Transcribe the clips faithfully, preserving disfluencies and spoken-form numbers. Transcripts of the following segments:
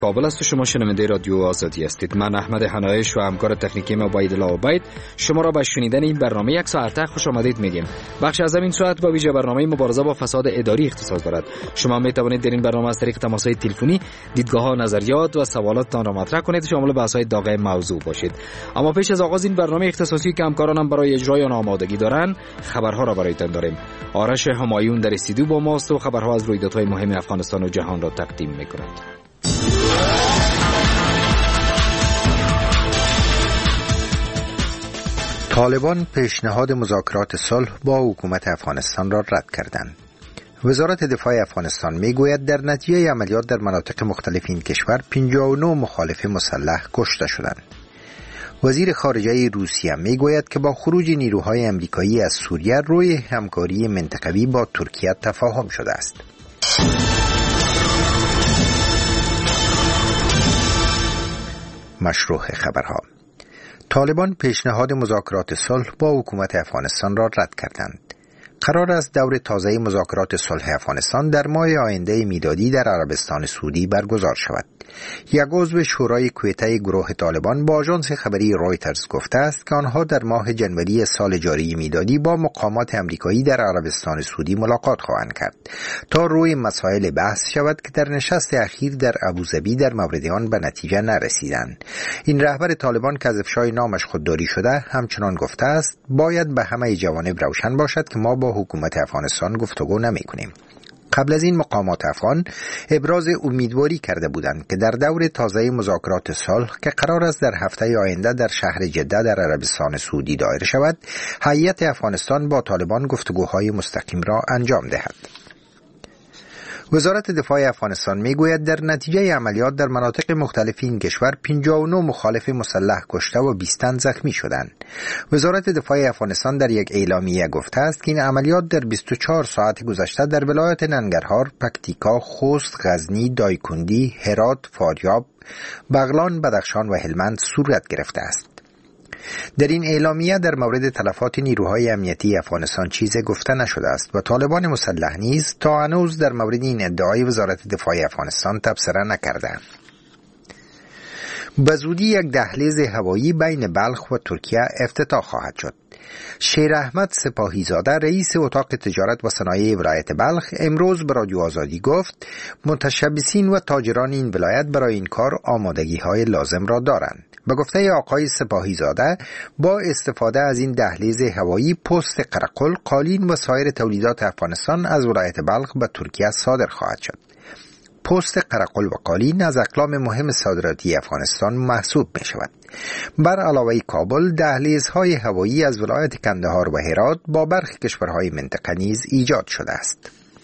کابل است و شما شنونده رادیو آزادی هستید. من احمد حنایش و همکار تکنیکی ما عبیدالله عبید شما را به شنیدن این برنامه یک ساعته خوش آمدید میگیم. بخش از این ساعت با ویژه برنامه مبارزه با فساد اداری اختصاص دارد. شما می توانید در این برنامه از طریق تماس‌های تلفنی دیدگاه‌ها، نظریات و سوالاتتان را مطرح کنید، شامل بحث‌های داغ موضوع باشید. اما پیش از آغاز این برنامه اختصاصی که همکارانم برای اجرای آن آمادگی دارند، خبرها را برایتان داریم. آرش همایون در استودیو با ماست و خبرها از رویدادهای مهم افغانستان و جهان را تقدیم می‌کند. طالبان پیشنهاد مذاکرات صلح با حکومت افغانستان را رد کردند. وزارت دفاع افغانستان میگوید در نتیجه عملیات در مناطق مختلف این کشور پنجاه و نه مخالف مسلح کشته شدند. وزیر خارجه روسیه میگوید که با خروج نیروهای امریکایی از سوریه روی همکاری منطقوی با ترکیه تفاهم شده است. مشروع خبرها: طالبان پیشنهاد مذاکرات صلح با حکومت افغانستان را رد کردند. قرار است دور تازه مذاکرات صلح افغانستان در ماه آینده میلادی در عربستان سعودی برگزار شود. یک عضو شورای کویته گروه طالبان با آژانس خبری رویترز گفته است که آنها در ماه جنوری سال جاری میلادی با مقامات امریکایی در عربستان سعودی ملاقات خواهند کرد تا روی مسائل بحث شود که در نشست اخیر در ابوظبی در مورد آن به نتیجه نرسیدند. این رهبر طالبان که از افشای نامش خودداری شده همچنان گفته است باید به همه جوانب روشن باشد که ما با حکومت افغانستان گفتگو نمی‌کنیم. قبل از این مقامات افغان ابراز امیدواری کرده بودند که در دور تازه مذاکرات صلح که قرار است در هفته آینده در شهر جده در عربستان سعودی دایر شود، هیئت افغانستان با طالبان گفتگوهای مستقیم را انجام دهد. وزارت دفاع افغانستان میگوید در نتیجه عملیات در مناطق مختلف این کشور پنجاه و نه مخالف مسلح کشته و بیست تن زخمی شدند. وزارت دفاع افغانستان در یک اعلامیه گفته است که این عملیات در بیست و چهار ساعت گذشته در ولایت ننگرهار، پکتیکا، خوست، غزنی، دایکندی، هرات، فاریاب، بغلان، بدخشان و هلمند صورت گرفته است. در این اعلامیه در مورد تلفات نیروهای امنیتی افغانستان چیزی گفته نشده است و طالبان مسلح نیز تا هنوز در مورد این ادعای وزارت دفاع افغانستان تبصره نکردند. به زودی یک دهلیز هوایی بین بلخ و ترکیه افتتاح خواهد شد. شیر احمد سپاهیزاده رئیس اتاق تجارت و صنایع ولایت بلخ امروز به رادیو آزادی گفت متشبثین و تاجران این ولایت برای این کار آمادگی های لازم را دارند. به گفته آقای سپاهیزاده با استفاده از این دهلیز هوایی پست قرقل، قالین و سایر تولیدات افغانستان از ولایت بلخ به ترکیه صادر خواهد شد. پست قرقل و قالین از اقلام مهم صادراتی افغانستان محسوب می شود. بر علاوه کابل، دهلیزهای هوایی از ولایت کندهار و هرات با برخی کشورهای منطقه نیز ایجاد شده است.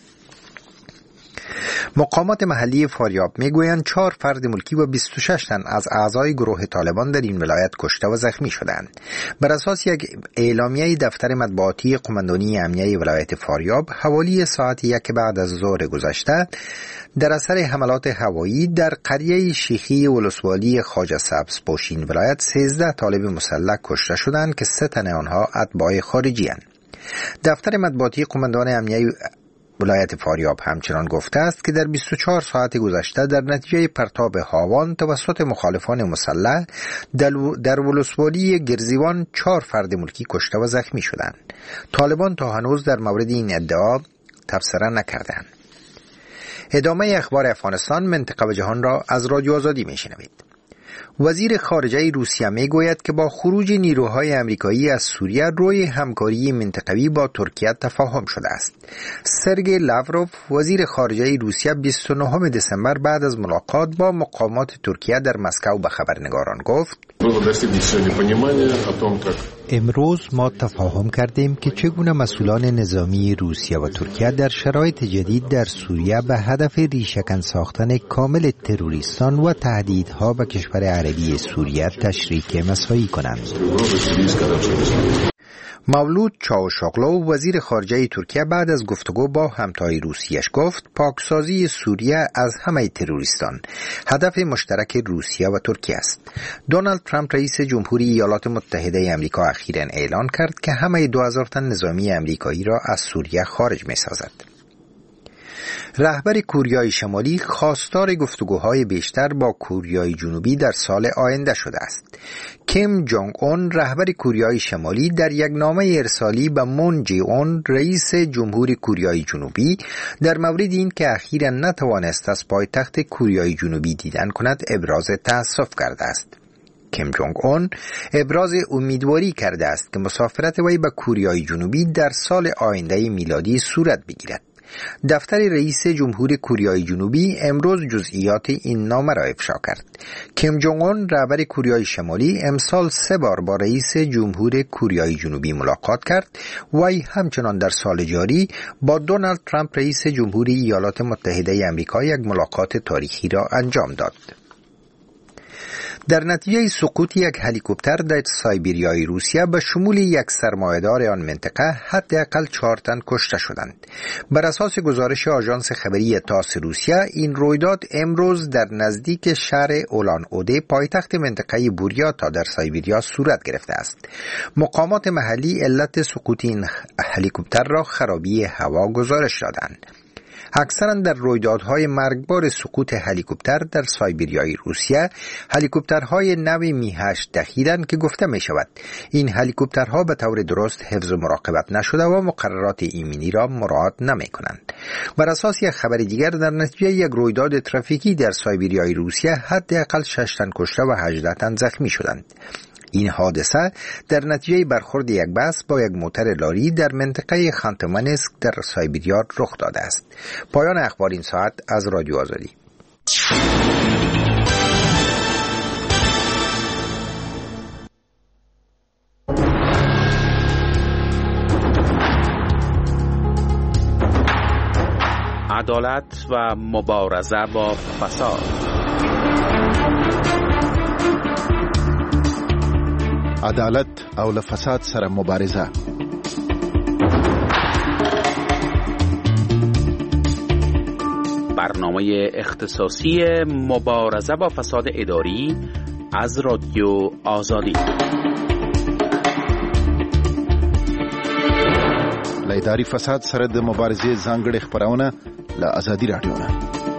مقامات محلی فاریاب میگویند چهار فرد ملکی و بیست و شش تن از اعضای گروه طالبان در این ولایت کشته و زخمی شدند. بر اساس یک اعلامیه دفتر مطبوعاتی قماندانی امنیه ولایت فاریاب حوالی ساعت یک بعد از ظهر گذشته در اثر حملات هوایی در قریه شیخی ولسوالی خواجه سبز پوشین ولایت سیزده طالب مسلح کشته شدند که سه تن آنها اتباع خارجی اند. دفتر مطبوعاتی قماندان امنیه ولایت فاریاب همچنان گفته است که در بیست و چهار ساعت گذشته در نتیجه پرتاب هاوان توسط مخالفان مسلح در ولسوالی گرزیوان چهار فرد ملکی کشته و زخمی شدند. طالبان تا هنوز در مورد این ادعا تبصره نکردند. ادامه اخبار افغانستان، منطقه و جهان را از رادیو آزادی میشنوید. وزیر خارجه روسیه میگوید که با خروج نیروهای امریکایی از سوریه روی همکاری منطقوی با ترکیه تفاهم شده است. سرگئی لاوروف وزیر خارجه روسیه بیست و نهم دسامبر بعد از ملاقات با مقامات ترکیه در مسکو به خبرنگاران گفت امروز ما تفاهم کردیم که چگونه مسئولان نظامی روسیه و ترکیه در شرایط جدید در سوریه به هدف ریشه‌کن ساختن کامل تروریستان و تهدیدها به کشور عربی سوریه تشریک مساعی کنند. مولود چاوشاغلو وزیر خارجه ترکیه بعد از گفتگو با همتای روسیش گفت پاکسازی سوریه از همه تروریستان هدف مشترک روسیه و ترکیه است. دونالد ترامپ رئیس جمهوری ایالات متحده آمریکا اخیراً اعلان کرد که همه دو هزار تن نظامی آمریکایی را از سوریه خارج می سازد. رهبر کوریای شمالی خواستار گفتگوهای بیشتر با کوریای جنوبی در سال آینده شده است. کیم جونگ اون رهبر کوریای شمالی در یک نامه ارسالی به مون جی اون رئیس جمهور کوریای جنوبی در مورد این که اخیراً نتوانست از پایتخت کوریای جنوبی دیدن کند ابراز تأسف کرده است. کیم جونگ اون ابراز امیدواری کرده است که مسافرت وی به کوریای جنوبی در سال آینده میلادی صورت بگیرد. دفتر رئیس جمهور کوریای جنوبی امروز جزئیات این نامه را افشا کرد. کیم جونگ اون رهبر کوریای شمالی امسال سه بار با رئیس جمهور کوریای جنوبی ملاقات کرد. وی همچنان در سال جاری با دونالد ترامپ رئیس جمهوری ایالات متحده آمریکا یک ملاقات تاریخی را انجام داد. در نتیجه سقوط یک هلیکوپتر در سایبریای روسیه به شمول یک سرمایه‌دار آن منطقه حداقل چهار تن کشته شدند. بر اساس گزارش آژانس خبری تاس روسیه، این رویداد امروز در نزدیک شهر اولان اودے پایتخت منطقه بوریاتا در سایبریا صورت گرفته است. مقامات محلی علت سقوط این هلیکوپتر را خرابی هوا گزارش دادند. اکثرا در رویدادهای مرگبار سقوط هلیکوپتر در سایبریای روسیه هلیکوپترهای نو می هشت دخیلند که گفته می شود این هلیکوپترها به طور درست حفظ و مراقبت نشده و مقررات ایمنی را مراعات نمی کنند. بر اساس یک خبر دیگر، در نتیجه یک رویداد ترافیکی در سایبریای روسیه حداقل شش تن کشته و هجده تن زخمی شدند. این حادثه در نتیجه برخورد یک بس با یک موتر لاری در منطقه خانتمانسک در سایبریا رخ داده است. پایان اخبار این ساعت از رادیو آزادی. عدالت و مبارزه با فساد. عدالت او له فساد سره مبارزه. برنامه اختصاصی مبارزه با فساد اداری از رادیو آزادی. له اداري فساد سره د مبارزې ځانګړې خبرونه له آزادي رادیو نه.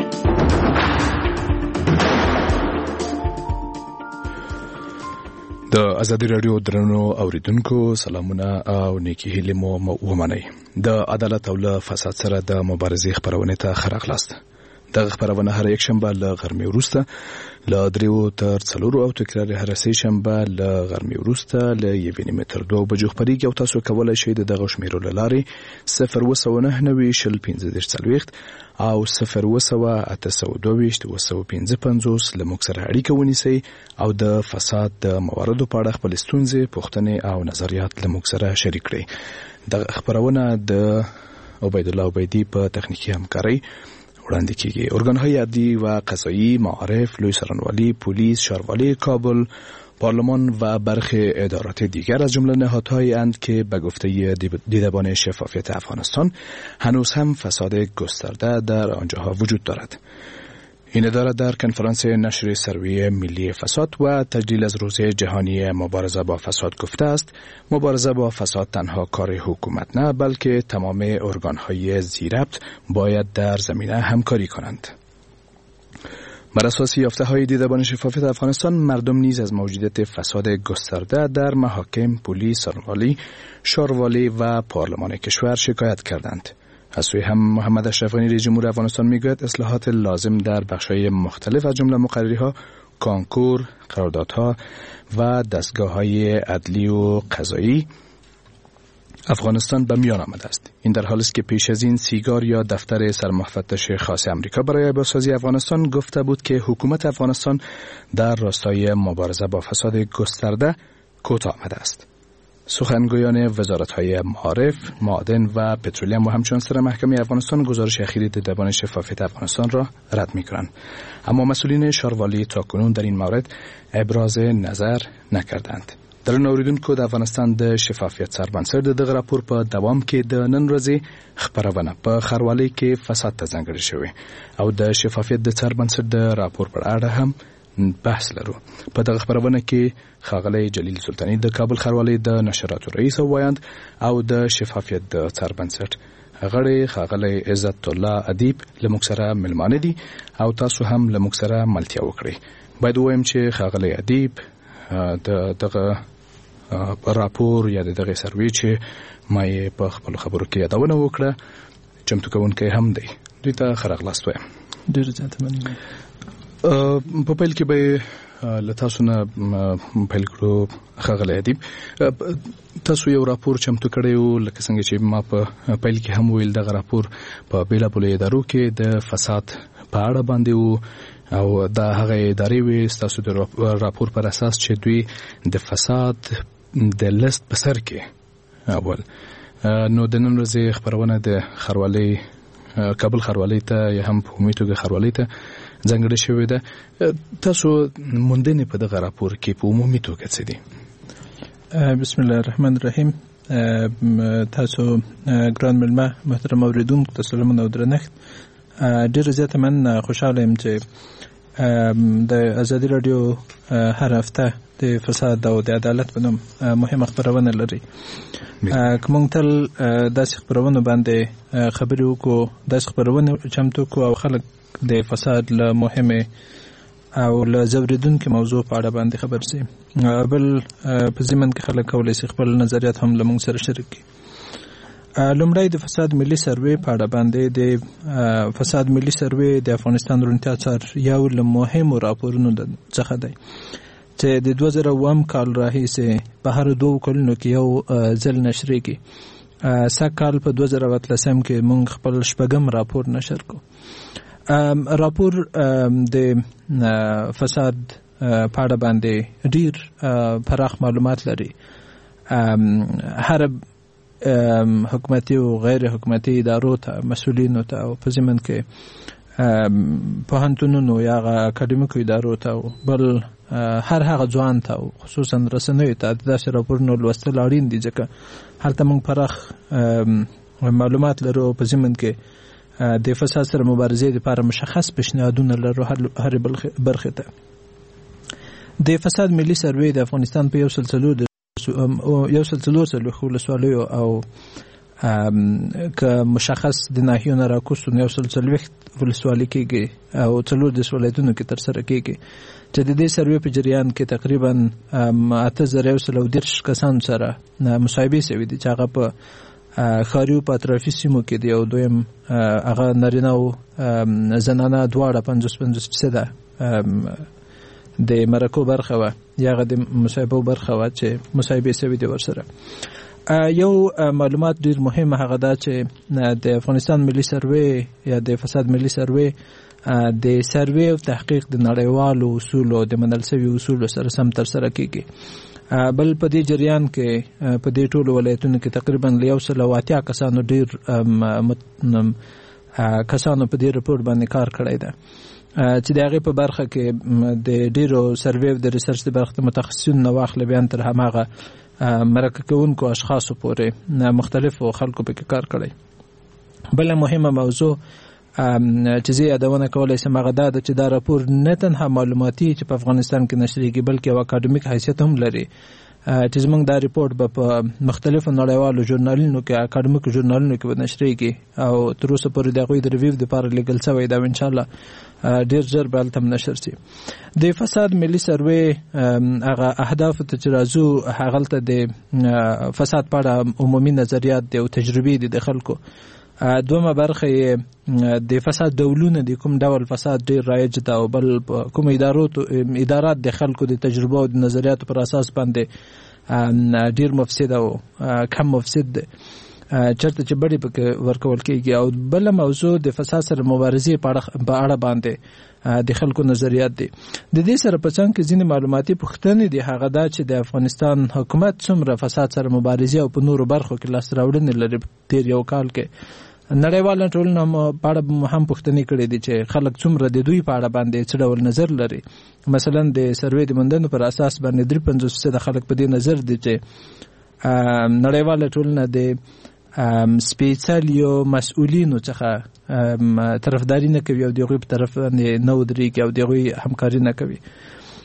د آزادي رادیو درنو اوریدونکو سلامونه او نیکی هیله مو ومنئ. د عدالت او له فساد سره د مبارزې خبرونه ته خراغلاست. دغه خبرونه هر یک شنبه له غرمې وروسته له دریو تر څلورو او تکرار هر سه شنبه له غرمې وروسته له یوې نیمې تر دوه بجو خبرېږي او تاسو کولای شئ د دغه شمیرو له لارې صفر اوه سوه نهه نوي شل پنځه دېرش څلوېښت او صفر اوه سوه اته سوه دوه ویشت اوه سوه پنځه پنځوس له موږ سره اړیکه ونیسئ او د فساد د مواردو په اړه خپل ستونزې، پوښتنې او نظریات له موږ سره شریک کړئ. دغه خبرونه د عبیدالله عبیدي په تخنیکي همکارۍ وړاندې کیږي. ارګان‌های عدلی و قضایی، معارف، لوی سرانوالی، پلیس، شاروالی کابل، پارلمان و برخی ادارات دیگر از جمله نهادهایی اند که به گفته دیدبان شفافیت افغانستان هنوز هم فساد گسترده در آنجاها وجود دارد. این اداره در کنفرانس نشر سروی ملی فساد و تجلیل از روزه جهانی مبارزه با فساد گفته است مبارزه با فساد تنها کار حکومت نه، بلکه تمام ارگان‌های ذی‌ربط باید در زمینه همکاری کنند. بر اساس یافته‌های دیدبان شفافیت افغانستان، مردم نیز از موجودیت فساد گسترده در محاکم، پلیس، سرانوالی، شاروالی و پارلمان کشور شکایت کردند. از سوی هم محمد اشرف غنی رئیس جمهور افغانستان میگوید اصلاحات لازم در بخش‌های مختلف از جمله مقرری‌ها، کانکور، قراردادها و دستگاه‌های عدلی و قضایی افغانستان به میان آمده است. این در حالی است که پیش از این سیگار یا دفتر سرمفتش خاص آمریکا برای بازسازی افغانستان گفته بود که حکومت افغانستان در راستای مبارزه با فساد گسترده کوتاه آمده است. سخنگویان وزارت‌های معارف، معادن و پترولیم و همچنین سر محکمه افغانستان گزارش اخیر دیدبان شفافیت افغانستان را رد می‌کنند. اما مسئولین شاروالی تاکنون در این مورد ابراز نظر نکردند. در اوریدونکو د افغانستان د شفافیت سربنسر د دغه راپور په دوام کې د نن ورځې خبرونه په خروالي کې فساد ته ځانګړې شوې او د شفافیت د سربنسر د راپور پر اړه هم بحث لرو. په دغه خبرونه کې ښاغلی جلیل سلطانی د کابل خروالي د نشراتو رئیس وایند او د شفافیت د سربنسر غړي ښاغلی عزت الله ادیب لموږ سره ملمانه دي او تاسو هم لموږ سره ملتیا وکړئ. باید وایم چې ښاغلی ادیب د دغه راپور یا دغه سروې چې ما یې په خپل خبرو کې یادونه وکړه چمتو کوونکی هم دی. دوی ته ښه راغلاست وایم. ډېر زیاته مننه. په پیل کې به له تاسو نه پیل کړو. ښاغلی ادیب، تاسو یو راپور چمتو کړی و، لکه څنګه چې ما په پیل کې هم ویل دغه راپور په بېلابېلو ادارو کې د فساد په اړه باندې و او دا هغه ادارې وې ستاسو د راپور پر اساس چې دوی د فساد د لیست په سر کې اول. نو د نن ورځې خبرونه د ښاروالۍ کابل ښاروالۍ ته یا هم په عمومي توګه ښاروالۍ ته ځانګړې شوې ده. تاسو موندنې په دغه راپور کې په عمومي توګه څه دي؟ بسم الله الرحمن الرحیم. تاسو ګران مېلمه محترم اوریدونکو ته سلامونه او درنښت. ډېر زیاته من خوشاله یم چې د ازادي راډیو هر هفته د فساد او د عدالت په نوم مهمه خبرونه لري. که موږ تل داسې خبرونه باندې خبرې وکړو، داسې خبرونه چمتو کړو او خلک د فساد له مهمه او له ځورېدونکې موضوع په اړه باندې خبر شي، بل په ضمن کې خلک کولی شي خپل نظریات هم له موږ سره شریک کړي. لومړی د فساد ملي سروې په اړه باندې د فساد ملي سروې د افغانستان روڼتیا څار یو له مهمو راپورونو څخه دی چې د دوه زره اووم کال راهیسې په هر دوو کلونو کې یو ځل نشریږي. سږ کال په دوه زره اتلسم کې موږ خپل شپږم راپور نشر کړو. راپور د فساد په اړه باندې ډیر پراخ معلومات لري. هر حکومتي او غیر حکومتي ادارو ته، مسؤلینو ته او په ضمن کې پوهنتونونو یا اکاډمیکو ادارو ته، بل هر هغه ځوان ته او خصوصا رسنیو ته داسې راپورونه لوستل اړین دي ځکه هلته موږ پراخ معلومات لرو. په ضمن کې د فساد سره مبارزې لپاره مشخص پیشنهادونه لرو هر برخې ته. د فساد ملي سروې د افغانستان په یو سل څلور یو سل څلور څلوېښت ولسوالیو او که مشخص د ناحیو نه راکوستو یو سل څلوېښت ولسوالۍ کېږي او څلور دېرش ولایتونو کې ترسره کېږي چې د دې سروې په جریان کې تقریبا اته زره یو سل او دېرش کسانو سره مصاحبې شوي دي چې هغه په ښاري او په اطرافي سیمو کې دی او دویم هغه نارینه او زنانه دواړه پنځوس پنځوس فیصده د مرکو برخه وه یا هغه د مصاحبو برخه وه چې مصاحبې شوي دي ورسره. یو معلومات ډیر مهم هغه دا چې د افغانستان ملي سروې یا د فساد ملي سروې د سروې او تحقیق د نړیوالو اصولو او د منل شوي اصولو سره سم ترسره کیږي. بل په دې جریان کې په دې ټولو ولایتونو کې تقریبا یو سل او اتیا کسانو ډیر کسانو په دې رپورټ باندې کار کړی ده چې د هغې په برخه کې د ډیرو سروې او د ریسرچ د برخه متخصصینو نه واخله بیان تر هماغه مرکه کوونکو اشخاصو پورې مختلفو خلکو پکې کار کړی. بله مهمه موضوع چې زه یادونه کولی شم هغه دا ده چې دا راپور نه تنها معلوماتي چې په افغانستان کې نشریږي بلکې یو اکاډمیک حیثیت هم لري چې زموږ دا ریپورټ به په مختلفو نړیوالو ژورنالونو کې اکاډمیکو ژورنالونو کې به نشریږي او تر اوسه پورې د هغوی د ریویو دپاره لیږل شوی دا انشاءالله ډیر ژر به هلته هم نشر شي. د فساد ملي سروې هغه اهدافو ته چې راځو هغلته د فساد په اړه عمومي نظریات دی او تجربې دي د خلکو. دومه برخه د فساد ډولونه دي، کوم ډول فساد ډیر رایج ده او بل کوم ادارو ادارات د خلکو د تجربه او د نظریاتو پر اساس باندې ډیر مفسد او کم مفسد ده چرته چې بډې پکې ورکول کېږي. او بل موضوع د فساد سره مبارزې په اړه باندې د خلکو نظریات دي. د دې سره په څنګ کې ځینې معلوماتي پوښتنې دي هغه دا چې د افغانستان حکومت څومره فساد سره مبارزې او په نورو برخو کې لاسته راوړنې لري. تیر یو کال کې نړیواله ټولنه په اړه هم پوښتنې کړې دي چې خلک څومره د دوی په اړه باندې څه ډول نظر لري. مثلا د سروې د موندنو پر اساس باندې درې پنځوس فیصده خلک په دې نظر دي چې نړیواله ټولنه د سپیڅلیو مسؤلینو څخه طرفداري نه کوي او د هغوی په طرف باندې نه ودرېږي او د هغوی همکاري نه کوي.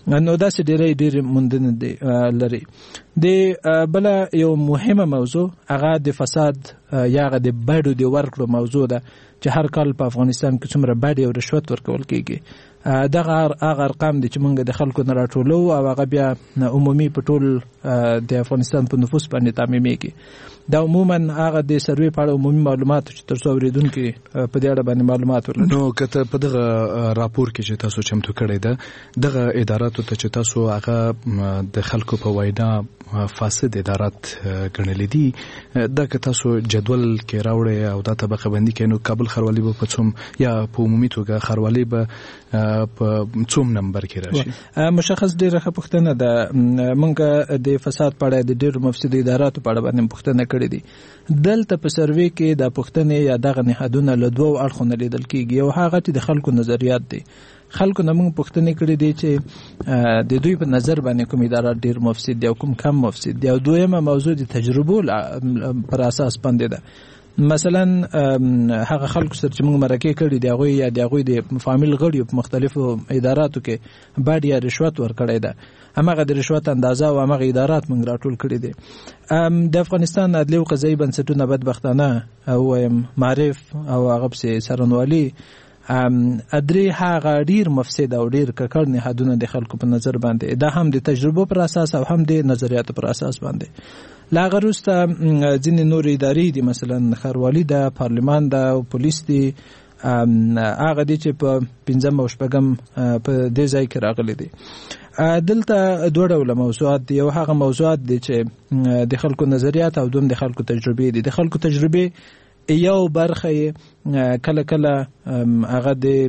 نو داسې ډېرې ډېرې موندنې لري. د بل یو مهمه موضوع هغه د فساد یا هغه د باډو د ورکړو موضوع ده چې هر کال په افغانستان کې څومره باډي او رشوت ورکول کېږي. دغه هغه ارقام دي چې موږ د خلکو نه راټولو او هغه بیا عمومي په ټول د افغانستان په نفوس باندې تعمیمېږي. دا عموما هغه د سروې په اړه عمومي معلومات چې تر څو اورېدونکي په دې اړه باندې معلومات ولري. نو که په دغه راپور کې چې تاسو چمتو کړی ده دغه اداراتو ته چې تاسو هغه د خلکو په وینا فاسد ادارات ګڼلې دي، دا که تاسو جدول کې راوړئ او دا طبقه بندي کړئ نو کابل ښاروالي به په څوم یا په عمومي توګه ښاروالي به په څوم نمبر کې راشي؟ مشخص ډېره ښه پوښتنه ده. موږ د فساد په اړه د ډېرو مفسدو اداراتو په اړه باندې پوښتنه کړې دي. دلته په سروې کې د پوښتنې یا دغه نهادونه له دوو اړخونو لیدل کېږي. یو هغه چې د خلکو نظریات دي. خلکو نه موږ پوښتنې کړې دي چې د دوی په نظر باندې کوم ادارات ډېر مفسد دي او کوم کم مفسد دي. او دویمه موضوع د تجربو پر اساس باندې ده. مثلا هغه خلکو سره چې موږ مرکه کړي دی هغوی یا د هغوی د فامیل غړي په مختلفو اداراتو کې باډي یا رشوت ورکړی ده، هماغه د رشوت اندازه او هماغه ادارات موږ راټول کړي دي. د افغانستان عدلي او قضایي بنسټونه بدبختانه وایم معرف او هغه پسې څارنوالي ادري هغه ډیر مفسد او ډیر ککړ نهادونه د خلکو په نظر باندې دا هم د تجربو پر اساس او هم د نظریاتو پر اساس باندې. لا غروسته ځینې نور ادارې دي، مثلا ښاروالي ده، پارلمان ده او پولیس دي. هغه دي چې په پنځم او شپږم په دې ځای کې راغلي دي. دلته دوه ډوله موضوعات دي. یو هغه موضوعات دي چې د خلکو نظریات او دوم د خلکو تجربې دي. د خلکو تجربې یو برخه کله کله هغه د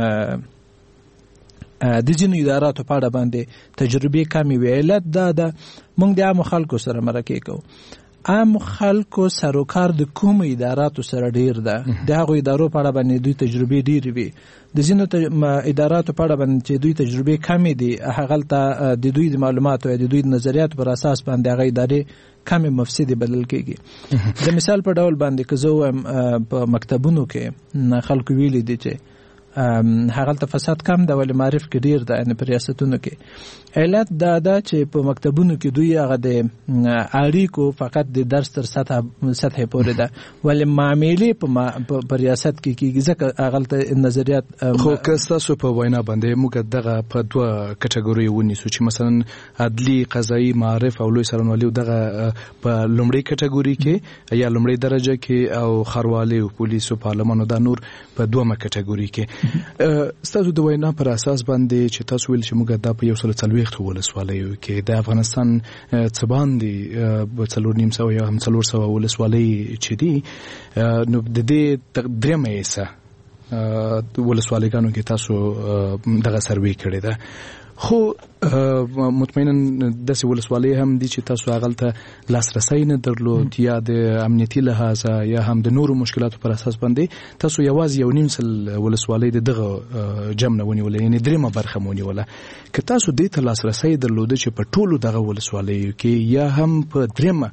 د ځینو اداراتو په اړه باندې تجربې کمې وي. علت دا ده موږ د عامو خلکو سره مرکه کوو. عام خلکو سروکار د کوم اداراتو سره ډیر ده، د هغو ادارو په اړه باندې دوی تجربې ډېرې وي. د ځینو اداراتو په اړه باندې چې دوی تجربې کمې دي هغلته د دوی د معلوماتو یا د دوی د نظریاتو پر اساس باندې هغه ادارې کمې مفسدې بلل کېږي. د مثال په ډول باندې که زه وایم په مکتبونو کې خلکو ویلي دي چې هغلته فساد کم ده ولې معرف کې ډیر ده، یعنې په ریاستونو کې. علت دا ده چې په مکتبونو کې دوی هغه د اړیکو فقط د درس تر سطح سطحې پورې ده، ولې معاملې په ریاست کې کېږي ځکه هغلته نظریات. خو که ستاسو په وینا باندې موږ دغه په دوه کټګورۍ ونیسو چې مثلا عدلي، قضایي، معرف او لوی څارنوالي دغه په لومړۍ کټګورۍ کې یا لومړۍ درجه کې او ښاروالي او پولیس او پارلمان او دا نور په دومه کټګورۍ کې. ستاسو د وینا پر اساس باندې چې تاسو ویل چې موږ دا په یو سل څلوېښتو ولسوالیو کې د افغانستان څه باندې څلور نیم سوه یا هم څلور سوه ولسوالۍ چې دي نو د دې درېیمه حصه ولسوالیګانو کې تاسو دغه سروې کړې ده. خو مطمئنا داسې ولسوالۍ هم دي چې تاسو هغلته لاسرسی نه درلود یا د امنیتي لحاظه یا هم د نورو مشکلاتو پر اساس باندې تاسو یوازې یو نیم سل ولسوالۍ د دغه جمع نه ونیوله، یعنې درېیمه برخه مو ونیوله. که تاسو دې ته لاسرسی درلوده چې په ټولو دغه ولسوالیو کې یا هم په درېیمه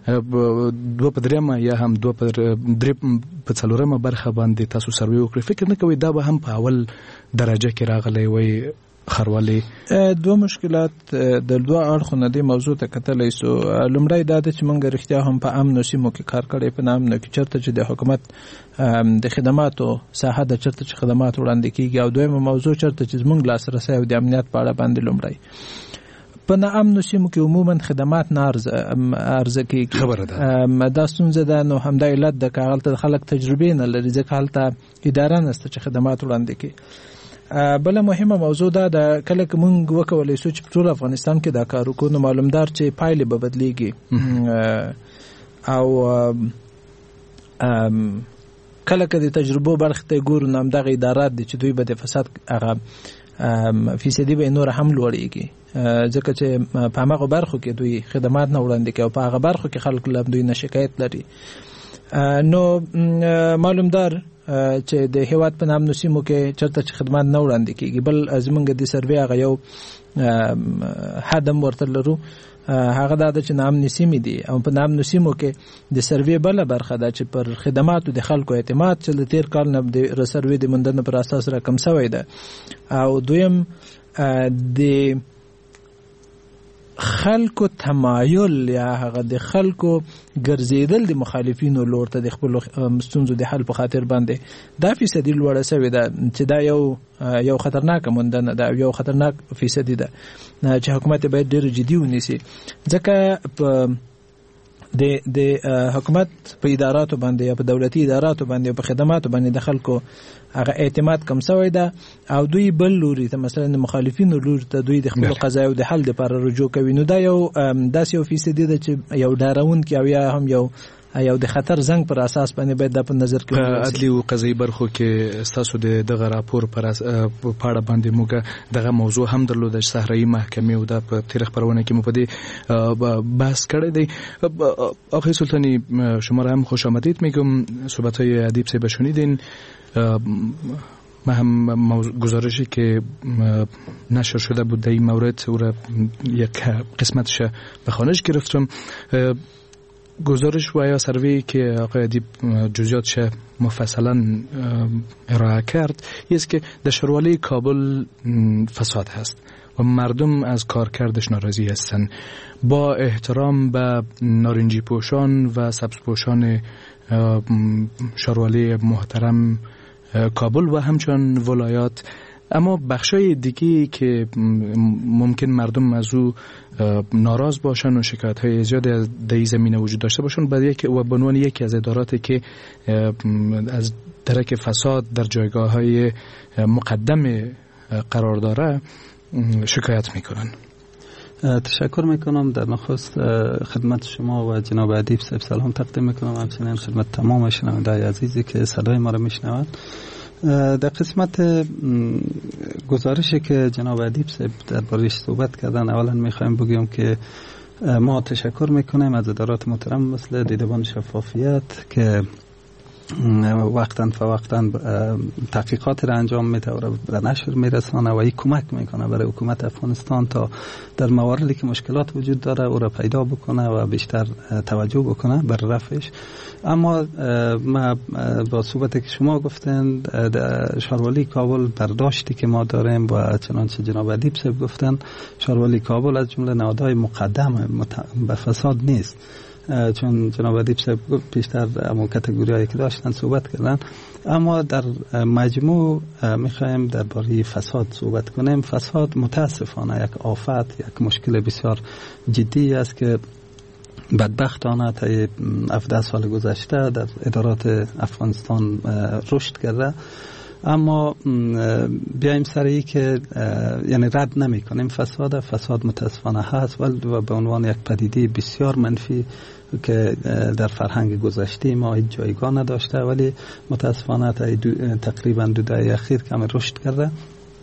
دوه په درېیمه یا هم دوه په درې په څلورمه برخه باندې تاسو سروې وکړئ، فکر نه کوئ دا به هم په اول درجه کې راغلی وای؟ ښاروالي دوه مشکلات د دوه اړخونو دې موضوع ته کتلی سو. لومړی دا ده چې موږ رښتیا هم په امنو سیمو کې کار کړی، په امنو کې چېرته چې د حکومت د خدماتو ساحه ده، چېرته چې خدمات وړاندې کېږي. او دویمه موضوع چېرته چې زموږ لاسرسی او د امنیت په اړه باندې لومړی په ناامنو سیمو کې عموما خدمات نه عرضه کېږي. خبره ده دا ستونزه ده. نو همدا علت ده که هلته خلک تجربې نه لري ځکه هلته اداره نشته چې خدمات وړاندې کړي. بله مهمه موضوع دا ده کله که موږ وکولی سو چې په ټول افغانستان کې دا کار وکړو نو معلومدار چې پایلې به بدلیږي. او کله که د تجربو برخې ته ګورو نو همدغه ادارات دي چې دوی به د فساد هغه فیصدي به نور هم لوړېږي ځکه چې په هماغه برخو کې دوی خدمات نه وړاندې کوي او په هغه برخو کې خلک له دوی نه شکایت لري. نو معلومدار چې د هیواد په نامنو سیمو کې چېرته چې خدمات نه وړاندې کېږي. بل زموږ د سروې هغه یو حد هم ورته لرو، هغه دا ده چې نامنې سیمې دي او په نامنو سیمو کې د سروې بله برخه ده چې پر خدماتو د خلکو اعتماد چې د تېر کال نه د سروې د موندنې پر اساس راکم سوی ده. او دویم د خلکو تمایل یا هغه د خلکو ګرځیدل د مخالفینو لور ته د خپل ستونزو د حل په خاطر باندې دا فیصدي لوړه شوې ده چې دا یو یو خطرناک موندنه ده، یو خطرناک فیصدي ده چې حکومت باید ډېر جدي ونیسي. ځکه په د د حکومت په اداراتو باندې یا په دولتي اداراتو باندې او په خدماتو باندې د خلکو هغه اعتماد کم شوی ده او دوی بل لوري ته مثلا د مخالفینو لوري ته دوی د خپل قضایا او د حل لپاره رجوع کوي. نو دا یو داسې یو فیصدي ده چې یو ډارونکي او یا هم یو یو د خطر زنګ پر اساس باندې باید د په نظر کې په عدلي او قضایي برخو کې تاسو د دغه راپور پر پاړه باندې موږ دغه موضوع هم درلود چې صحرایي محکمې او د په تاریخ پرونه کې مو په دې بحث کړی دی. آقای سلطانی شما را هم خوش آمدید میگم. صحبت‌های ادیب صاحب شنیدین. ما هم گزارشی که نشر شده بود در این مورد او را یک قسمتش به خوانش گرفتم. گزارش و یا سروی که آقای ادیب جزئیاتش مفصلا ارائه کرد است که در شهروالی کابل فساد هست و مردم از کارکردش ناراضی هستند. با احترام به نارنجی پوشان و سبز پوشان شهروالی محترم کابل و همچنان ولایات، اما بخشای دیگی که ممکن مردم از او ناراض باشن و شکایت‌های زیادی از در زمینه وجود داشته باشن و به عنوان یکی از اداراتی که از درک فساد در جایگاه‌های مقدم قرار داره شکایت میکنن. تشکر میکنم. در نخست خدمت شما و جناب ادیب صاحب سلام تقدیم میکنم، همچنین خدمت تمام شنوندگان عزیزی که صدای ما را میشنوند. در قسمت گزارشی که جناب ادیب صاحب درباره‌اش صحبت کردن، اولا میخوایم بگیم که ما تشکر میکنیم از ادارات محترم مثل دیدبان شفافیت که وقتاً فوقتاً تحقیقات را انجام میده و به نشر میرسانه و این کمک میکنه برای حکومت افغانستان تا در مواردی که مشکلات وجود داره او را پیدا بکنه و بیشتر توجه بکنه بر رفعش. اما ما با صحبتی که شما گفتن در شهروالی کابل برداشتی که ما داریم و چنانچه جناب ادیب صاحب گفتن، شهروالی کابل از جمله نهادهای مقدم به فساد نیست، چون جناب ادیب صاحب پیشتر امو کاتگوریایی که داشتن صحبت کردن. اما در مجموع میخوایم درباره فساد صحبت کنیم. فساد متاسفانه یک آفت، یک مشکل بسیار جدی است که بدبختانه تا هفده سال گذشته در ادارات افغانستان رشد کرده. اما بیایم سر ای که یعنی رد نمی کنیم فساد. فساد متاسفانه هست و به عنوان یک پدیده بسیار منفی که در فرهنگ گذشته ما هیچ جایگاه نداشته، ولی متاسفانه تقریبا دو دهه اخیر کم رشد کرده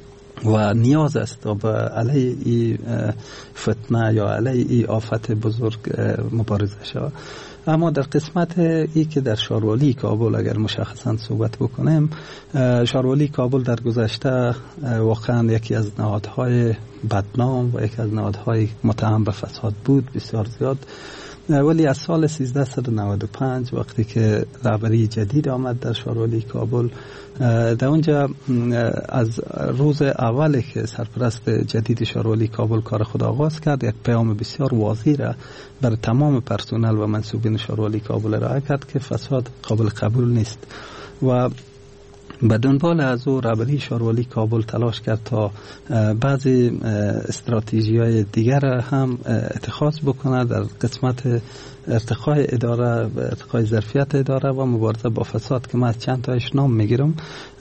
و نیاز است تا به علیه این فتنه یا علیه این آفت بزرگ مبارزه شود. اما در قسمت ای که در شهروالی کابل اگر مشخصا صحبت بکنیم، شهروالی کابل در گذشته واقعا یکی از نهادهای بدنام و یکی از نهادهای متهم به فساد بود بسیار زیاد. ولی از سال سیزده نود و پنج وقتی که رهبری جدید آمد در شهروالی کابل، در اونجا از روز اولی که سرپرست جدید شهروالی کابل کار خود آغاز کرد، یک پیام بسیار واضح را بر تمام پرسنل و منصوبین شهروالی کابل ارائه کرد که فساد قابل قبول نیست و به دنبال از او رهبری شهروالی کابل تلاش کرد تا بعضی استراتژی‌های دیگر هم اتخاذ بکنه در قسمت ارتقای اداره و ارتقای ظرفیت اداره و مبارزه با فساد که من از چند تایش نام میگیرم.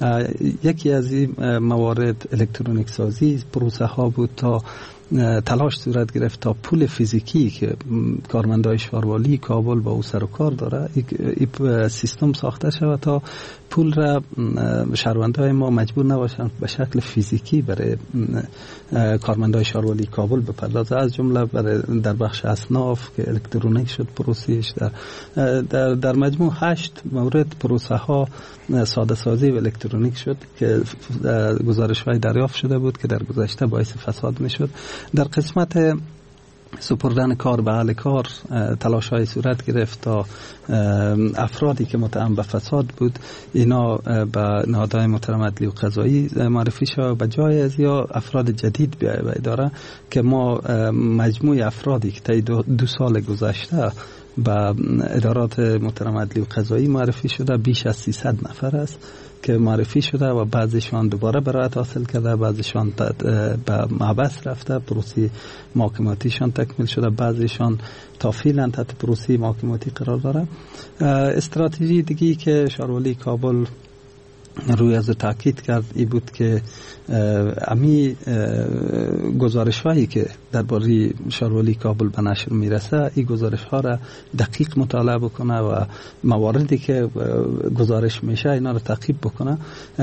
یکی از این موارد الکترونیک سازی پروسه ها بود تا تلاش صورت گرفت تا پول فیزیکی که کارمندای شهروالی کابل با او سر و کار داره این سیستم ساخته شود تا پول را شهروندای ما مجبور نباشند به شکل فیزیکی برای کارمندای شهروالی کابل بپردازه، از جمله برای در بخش اصناف که الکترونیک شد پروسیش. در, در, در مجموع هشت مورد پروسه ها ساده سازی و الکترونیک شد که گزارش های دریافت شده بود که در گذشته باعث فساد می شد. در قسمت سپردن کار به اهل کار تلاش های صورت گرفت تا افرادی که متهم به فساد بود اینا به نهادهای محترم عدلی و قضایی معرفی شد به جای از یا افراد جدید بیاید به اداره که ما مجموع افرادی که طی دو, دو سال گذشته به ادارات محترم عدلی و قضایی معرفی شده بیش از سیصد نفر است که معرفی شده و بعضیشان دوباره برایت حاصل کرده، بعضیشان به محبس رفته، پروسه محاکماتیشان تکمیل شده، بعضیشان تا فعلا تحت پروسه محاکماتی قرار داره. استراتژی دیگی که شارولی کابل روی از تاکید کرد ای بود که امی گزارش هایی که درباره شارولی کابل به نشر میرسه این گزارش ها را دقیق مطالعه بکنه و مواردی که گزارش میشه اینا را تعقیب بکنه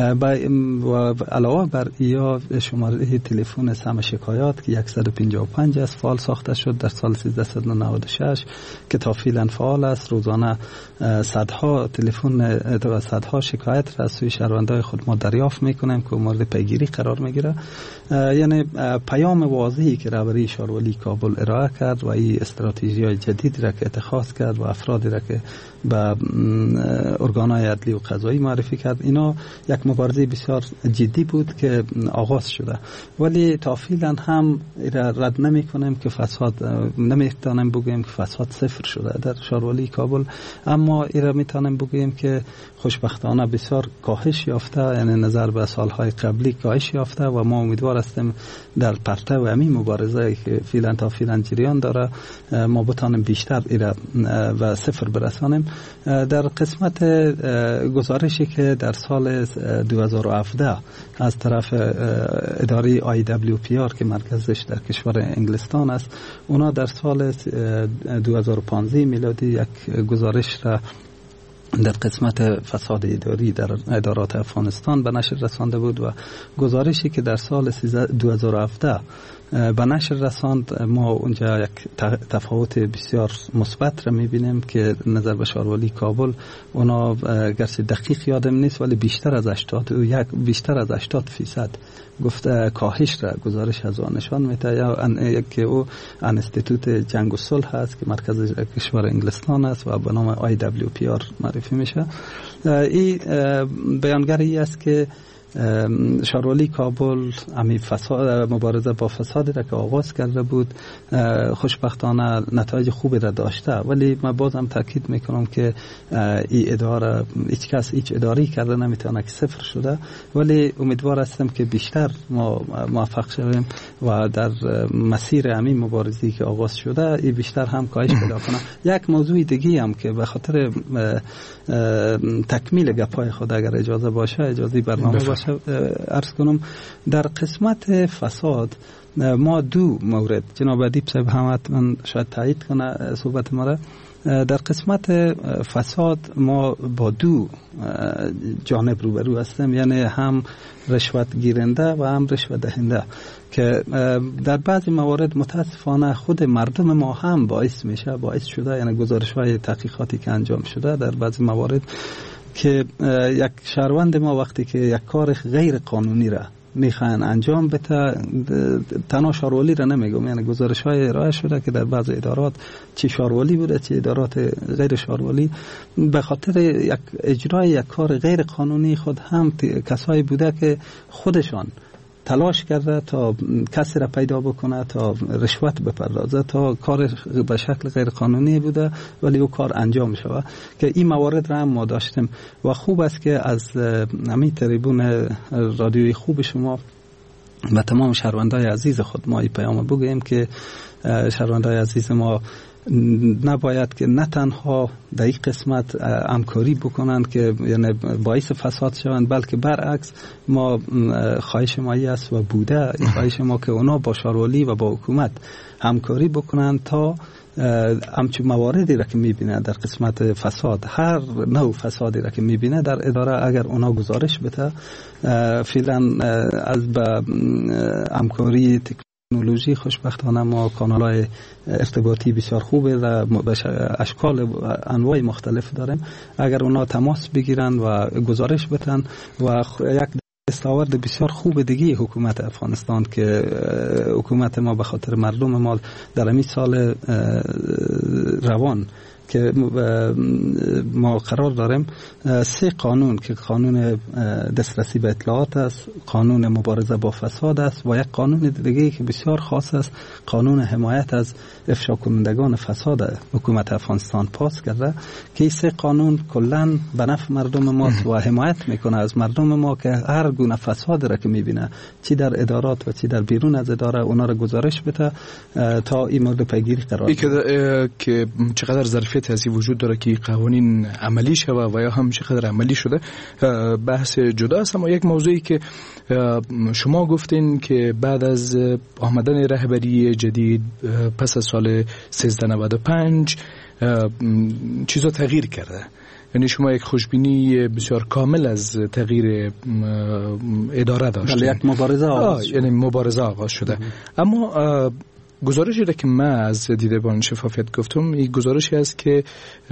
و علاوه بر یا شماره تلفن سم شکایات که صد و پنجاه و پنج است فعال ساخته شد در سال سیزده نود و شش که تا فعلا فعال است. روزانه صدها تلفن و صدها شکایت را از سوی شهروندان خود ما دریافت میکنیم که مورد پیگیری قرار میگیره. یعنی پیام واضحی که رهبری شارولی کابل ارائه کرد و این استراتژی های جدیدی را که اتخاذ کرد و افرادی را که به ارگانهای عدلی و قضایی معرفی کرد اینا یک مبارزه بسیار جدی بود که آغاز شده، ولی تا فعلا هم رد نمی کنیم که فساد نمیتونیم بگوییم که فساد صفر شده در شارولی کابل، اما ایرا میتونیم بگوییم که خوشبختانه بسیار کاهش یافته، یعنی نظر به سالهای قبلی کاهش یافته و ما امیدوار هستیم در پرتو همین مبارزه که فعلا تا فعلا جریان داره ما بتانیم بیشتر ایرا و صفر برسانیم. در قسمت گزارشی که در سال دو هزار و هفده از طرف اداره آی دبلیو پی آر که مرکزش در کشور انگلستان است، اونا در سال دو هزار و پانزده میلادی یک گزارش را در قسمت فساد اداری در ادارات افغانستان به نشر رسانده بود و گزارشی که در سال دو هزار و هفده به نشر رساند ما اونجا یک تفاوت بسیار مثبت را میبینیم که نظر به شارولی کابل اونا گرچه دقیق یادم نیست ولی بیشتر از هشتاد و یک بیشتر از هشتاد فیصد گفته کاهش را گزارش از آن نشان میده، یا که او انستیتوت جنگ و صلح هست که مرکز کشور انگلستان است و به نام آی دبلیو پی آر معرفی میشه. این بیانگری است که شارولی کابل امی فساد مبارزه با فسادی را که آغاز کرده بود خوشبختانه نتایج خوبی را داشته، ولی من بازم تاکید میکنم که این اداره هیچ کس هیچ اداری کرده نمیتونه که صفر شده، ولی امیدوار هستم که بیشتر ما موفق شویم و در مسیر همین مبارزه‌ای که آغاز شده این بیشتر هم کاهش پیدا کنه. یک موضوع دیگه هم که به خاطر تکمیل گپای خود اگر اجازه باشه اجازه برنامه باشه عرض کنم، در قسمت فساد ما دو مورد جناب ادیب صاحب هم من شاید تایید کنه صحبت ما را، در قسمت فساد ما با دو جانب روبرو هستیم، یعنی هم رشوت گیرنده و هم رشوت دهنده که در بعضی موارد متاسفانه خود مردم ما هم باعث میشه باعث شده، یعنی گزارش‌های تحقیقاتی که انجام شده در بعضی موارد که یک شهروند ما وقتی که یک کار غیر قانونی را میخوان انجام بده، تنها شارولی را نمیگم، یعنی گزارش های ارائه شده که در بعض ادارات چه شارولی بوده چه ادارات غیر شارولی به خاطر یک اجرای یک کار غیر قانونی خود هم کسایی بوده که خودشان تلاش کرده تا کسی را پیدا بکنه تا رشوت بپردازه تا کار به شکل غیر قانونی بوده ولی او کار انجام شود، که این موارد را هم ما داشتیم و خوب است که از همین تریبون رادیوی خوب شما و تمام شهروندای عزیز خود ما این پیام بگوییم که شهروندای عزیز ما نباید که نه تنها در این قسمت همکاری بکنند که یعنی باعث فساد شوند، بلکه برعکس ما خواهش ما است و بوده خواهش ما که اونا با شارولی و با حکومت همکاری بکنند تا همچون مواردی را که میبینه در قسمت فساد، هر نوع فسادی را که میبینه در اداره اگر اونا گزارش بده، فعلا از به همکاری تکنولوژی خوشبختانه ما کانال‌های ارتباطی بسیار خوبه و اشکال انواع مختلف داریم، اگر اونا تماس بگیرن و گزارش بدن و یک دستاورد بسیار خوب دیگه حکومت افغانستان که حکومت ما به خاطر مردم ما در این سال روان که ما قرار داریم سه قانون که قانون دسترسی به اطلاعات است، قانون مبارزه با فساد است و یک قانون دیگه که بسیار خاص است، قانون حمایت از افشا کنندگان فساد حکومت افغانستان پاس کرده که این سه قانون کلا به نفع مردم ماست و حمایت میکنه از مردم ما که هر گونه فساد را که میبینه چی در ادارات و چی در بیرون از اداره اونا را گزارش بده تا این مورد پیگیری قرار بده. که چقدر ظرفیت هستی وجود داره که قوانین عملی شوه و یا هم چقدر عملی شده بحث جدا است. اما یک موضوعی که شما گفتین که بعد از آمدن رهبری جدید پس از سال سیزده نود و پنج چیزا تغییر کرده، یعنی شما یک خوشبینی بسیار کامل از تغییر اداره داشتین. یک مبارزه آغاز یعنی مبارزه آغاز شده. اما گزارشی را که من از دیده بان شفافیت گفتم، این گزارشی است که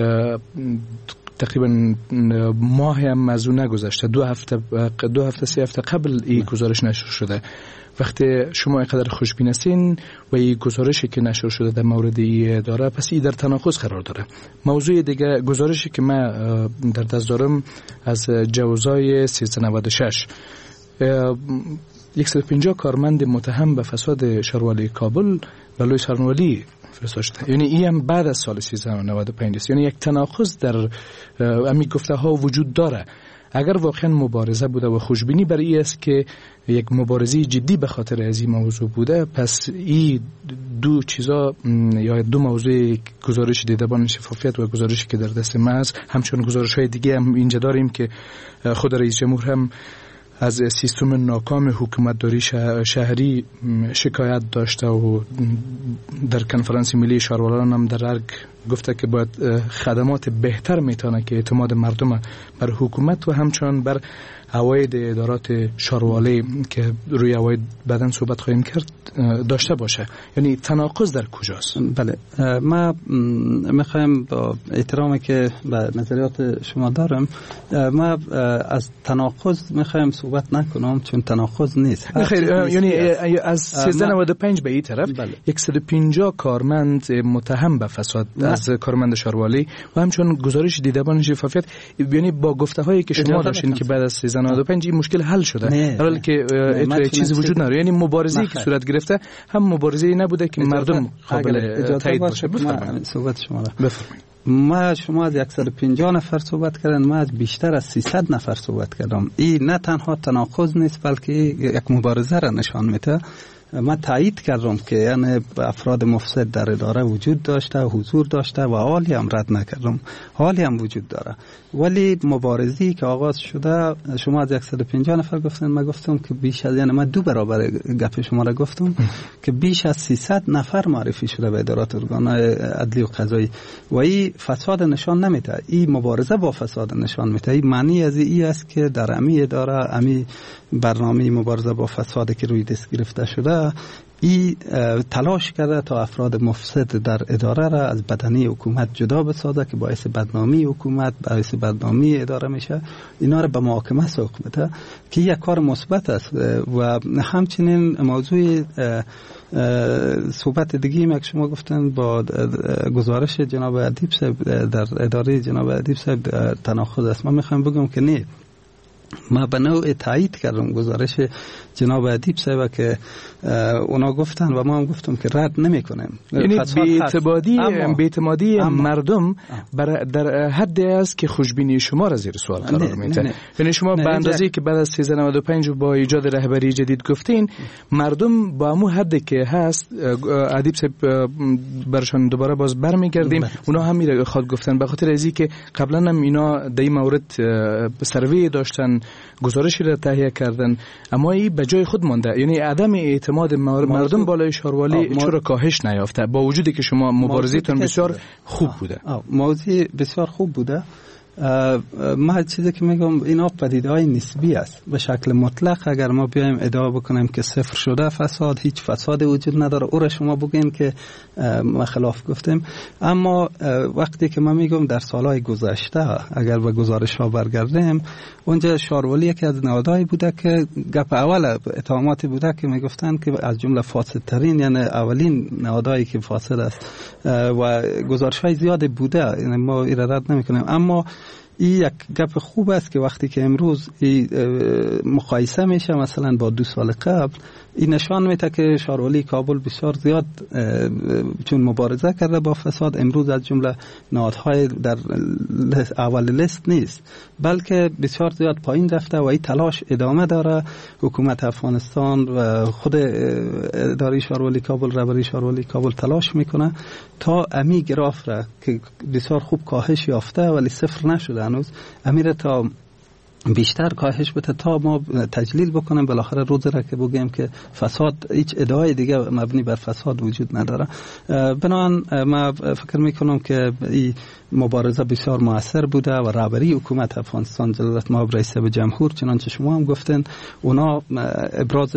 تقریبا ماه هم از اون نگذشته، دو هفته دو هفته سه هفته قبل این گزارش نشر شده. وقتی شما اینقدر خوشبین هستین و این گزارشی که نشر شده در مورد این داره، پس این در تناقض قرار داره. موضوع دیگه گزارشی که من در دست دارم از جوزای سیزده نود و شش، صد و پنجاه کارمند متهم به فساد شاروالی کابل و لوی سرنوالی فرستاده شده. یعنی این هم بعد از سال سیزده نود و پنج است. یعنی یک تناقض در امی گفته ها وجود داره. اگر واقعا مبارزه بوده و خوشبینی برای است که یک مبارزه جدی به خاطر از این موضوع بوده، پس این دو چیزا یا دو موضوع گزارش دیدبان شفافیت و گزارشی که در دست ما است، همچون گزارش های دیگه هم اینجا داریم که خود رئیس جمهور هم از سیستم ناکام حکومتداری شهری شکایت داشته و در کنفرانس ملی شاروالان هم در ارگ گفته که باید خدمات بهتر میتونه که اعتماد مردم بر حکومت و همچنان بر عواید ادارات شاروالی که روی عواید بعداً صحبت خواهیم کرد داشته باشه. یعنی تناقض در کجاست؟ بله، ما میخوایم با احترامی که به نظریات شما دارم، ما از تناقض میخوایم صحبت نکنم چون تناقض نیست. خیر، یعنی از سیزده نود و پنج به این طرف صد و پنجاه کارمند متهم به فساد از کارمند شاروالی و همچنان گزارش دیدبان شفافیت، یعنی با گفته هایی که شما داشتین که بعد از سیزده نود و پنج این مشکل حل شده، در حالی که چیزی وجود نداره. یعنی مبارزه‌ای که صورت گرفته هم مبارزه‌ای نبوده که مردم قابل تایید باشه. بفرمایید صحبت شما را بفرمایید. ما شما از صد و پنجاه نفر صحبت کردن، ما از بیشتر از سیصد نفر صحبت کردم. این نه تنها تناقض نیست بلکه یک مبارزه را نشان میده. ما تایید کردم که یعنی افراد مفسد در اداره وجود داشته و حضور داشته و حالی هم رد نکردم، حالی هم وجود داره. ولی مبارزی که آغاز شده، شما از صد و پنجاه نفر گفتن، ما گفتم که بیش از، یعنی ما دو برابر گپ شما را گفتم که بیش از سیصد نفر معرفی شده به ادارات ارگان‌های عدلی و قضایی و این فساد نشان نمیده، این مبارزه با فساد نشان میده. این معنی از این است که در امی اداره، امی برنامه مبارزه با فساد که روی دست گرفته شده، ای تلاش کرده تا افراد مفسد در اداره را از بدنه حکومت جدا بسازه که باعث بدنامی حکومت، باعث بدنامی اداره میشه. اینا را به محاکمه سوق بده که یک کار مثبت است. و همچنین موضوع صحبت دیگه که شما گفتن با گزارش جناب ادیب صاحب در اداره جناب ادیب صاحب تناقض است. من میخوام بگم که نه، ما به نوع تایید کردم گزارش جناب ادیب صاحب که اونا گفتن و ما هم گفتم که رد نمی کنیم. یعنی بی‌اعتمادی بی‌اعتمادی مردم بر در حد است که خوشبینی شما را زیر سوال قرار میده. یعنی شما به اندازه‌ای که بعد از سیزده نود و پنج با ایجاد رهبری جدید گفتین، مردم با همون حدی که هست ادیب صاحب برشان دوباره باز برمیگردیم، اونا هم میره خود گفتن به خاطر ازی که قبلا هم اینا در این مورد سروی داشتن، گزارشی را تهیه کردن، اما این به جای خود مانده. یعنی عدم اعتماد مردم بالای شاروالی چرا کاهش نیافته با وجودی که شما مبارزتون بسیار خوب بوده؟ موضوع بسیار خوب بوده ما چیزی که میگم اینا پدیده‌های نسبی است. به شکل مطلق اگر ما بیایم ادعا بکنیم که صفر شده فساد، هیچ فساد وجود نداره، او را شما بگین که ما خلاف گفتیم. اما وقتی که ما میگم در سالهای گذشته اگر به گزارش ها برگردیم، اونجا شارولی یکی از نهادهایی بوده که گپ اول اتهاماتی بوده که میگفتن که از جمله فاسدترین، یعنی اولین نهادهایی که فاسد است و گزارش های زیاد بوده، یعنی ما این رد نمیکنیم. اما این یک گپ خوب است که وقتی که امروز مقایسه میشه مثلا با دو سال قبل، این نشان میده که شارولی کابل بسیار زیاد چون مبارزه کرده با فساد، امروز از جمله نهادهای در اول لیست نیست، بلکه بسیار زیاد پایین رفته و این تلاش ادامه داره. حکومت افغانستان و خود اداره شارولی کابل، رهبری شارولی کابل تلاش میکنه تا امی گراف را که بسیار خوب کاهش یافته ولی صفر نشده هنوز، امیر تا بیشتر کاهش بده تا ما تجلیل بکنیم بالاخره روز را که بگیم که فساد، هیچ ادعای دیگه مبنی بر فساد وجود نداره. بنابراین ما فکر میکنم که این مبارزه بسیار موثر بوده و رهبری حکومت افغانستان جلالت مآب رئیس جمهور چنانچه شما هم گفتین، اونا ابراز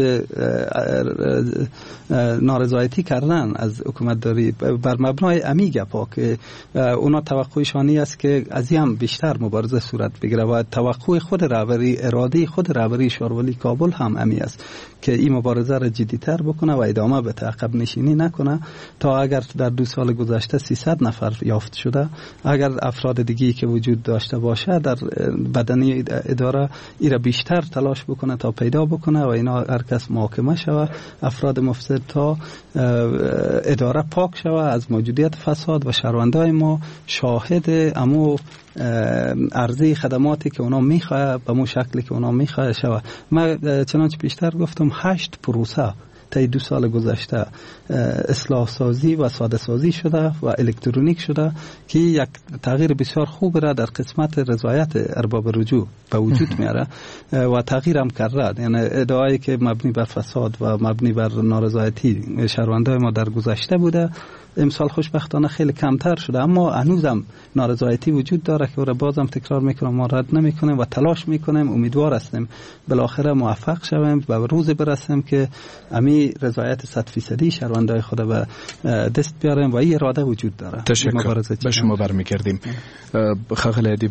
نارضایتی کردن از حکومت داری بر مبنای امی گپا که اونا توقعشانی است که از این بیشتر مبارزه صورت بگیره و توقع خود رهبری اراده خود رهبری شارولی کابل هم امی است که این مبارزه را جدی‌تر بکنه و ادامه به تعقب نشینی نکنه تا اگر در دو سال گذشته سیصد نفر یافت شده، اگر افراد دیگه‌ای که وجود داشته باشه در بدنی اداره ایرا بیشتر تلاش بکنه تا پیدا بکنه و اینا هر کس محاکمه شوه، افراد مفسد، تا اداره پاک شوه از موجودیت فساد و شهروندای ما شاهد امو عرضه خدماتی که اونا میخواه به مو شکلی که اونا میخواه شوه. ما چنانچه بیشتر گفتم هشت پروسه تا دو سال گذشته اصلاح سازی و ساده سازی شده و الکترونیک شده که یک تغییر بسیار خوب را در قسمت رضایت ارباب رجوع به وجود میاره و تغییر هم کرده. یعنی ادعایی که مبنی بر فساد و مبنی بر نارضایتی شهروندان ما در گذشته بوده، امسال خوشبختانه خیلی کمتر شده، اما هنوزم نارضایتی وجود داره که او را بازم تکرار میکنم ما رد نمیکنیم و تلاش میکنیم، امیدوار هستیم بالاخره موفق شویم و به روز برسیم که امی رضایت صد فیصدی شهروندای خود به دست بیاریم و این اراده وجود داره. تشکر. به شما برمیگردیم. خاغلی ادیب،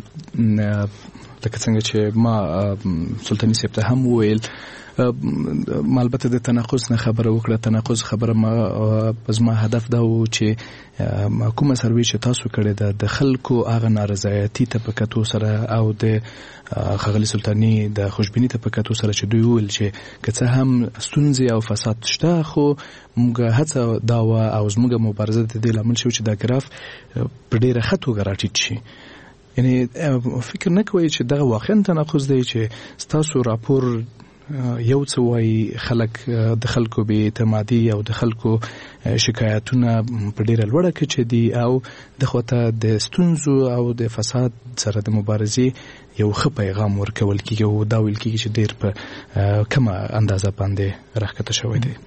لکه څنګه چې ما سلطانی صاحب ته هم وویل، ما البته د تناقض نه خبره وکړه. تناقض خبره ما زما هدف دا و چې کومه سروې چې تاسو کړې ده د خلکو هغه نارضایتي ته په کتو سره او د ښاغلي سلطاني د خوشبیني ته په کتو سره چې دوی وویل چې که څه هم ستونزې او فساد شته، خو موږ هڅه دا وه او زموږ مبارزه د دې لامل شو چې دا ګراف په ډېره ښه توګه راټیټ شي. یعنی فکر نه کوئ چې دغه واقعا تناقض دی چې ستاسو راپور یو څه وایي خلک د خلکو بې اعتمادي او د خلکو شکایتونه په ډېره لوړه کچه دي، او د خواته د ستونزو او د فساد سره د مبارزې یو ښه پیغام ورکول کېږي او دا ویل کېږي چې ډېر په کمه اندازه باندې راښکته شوی دی.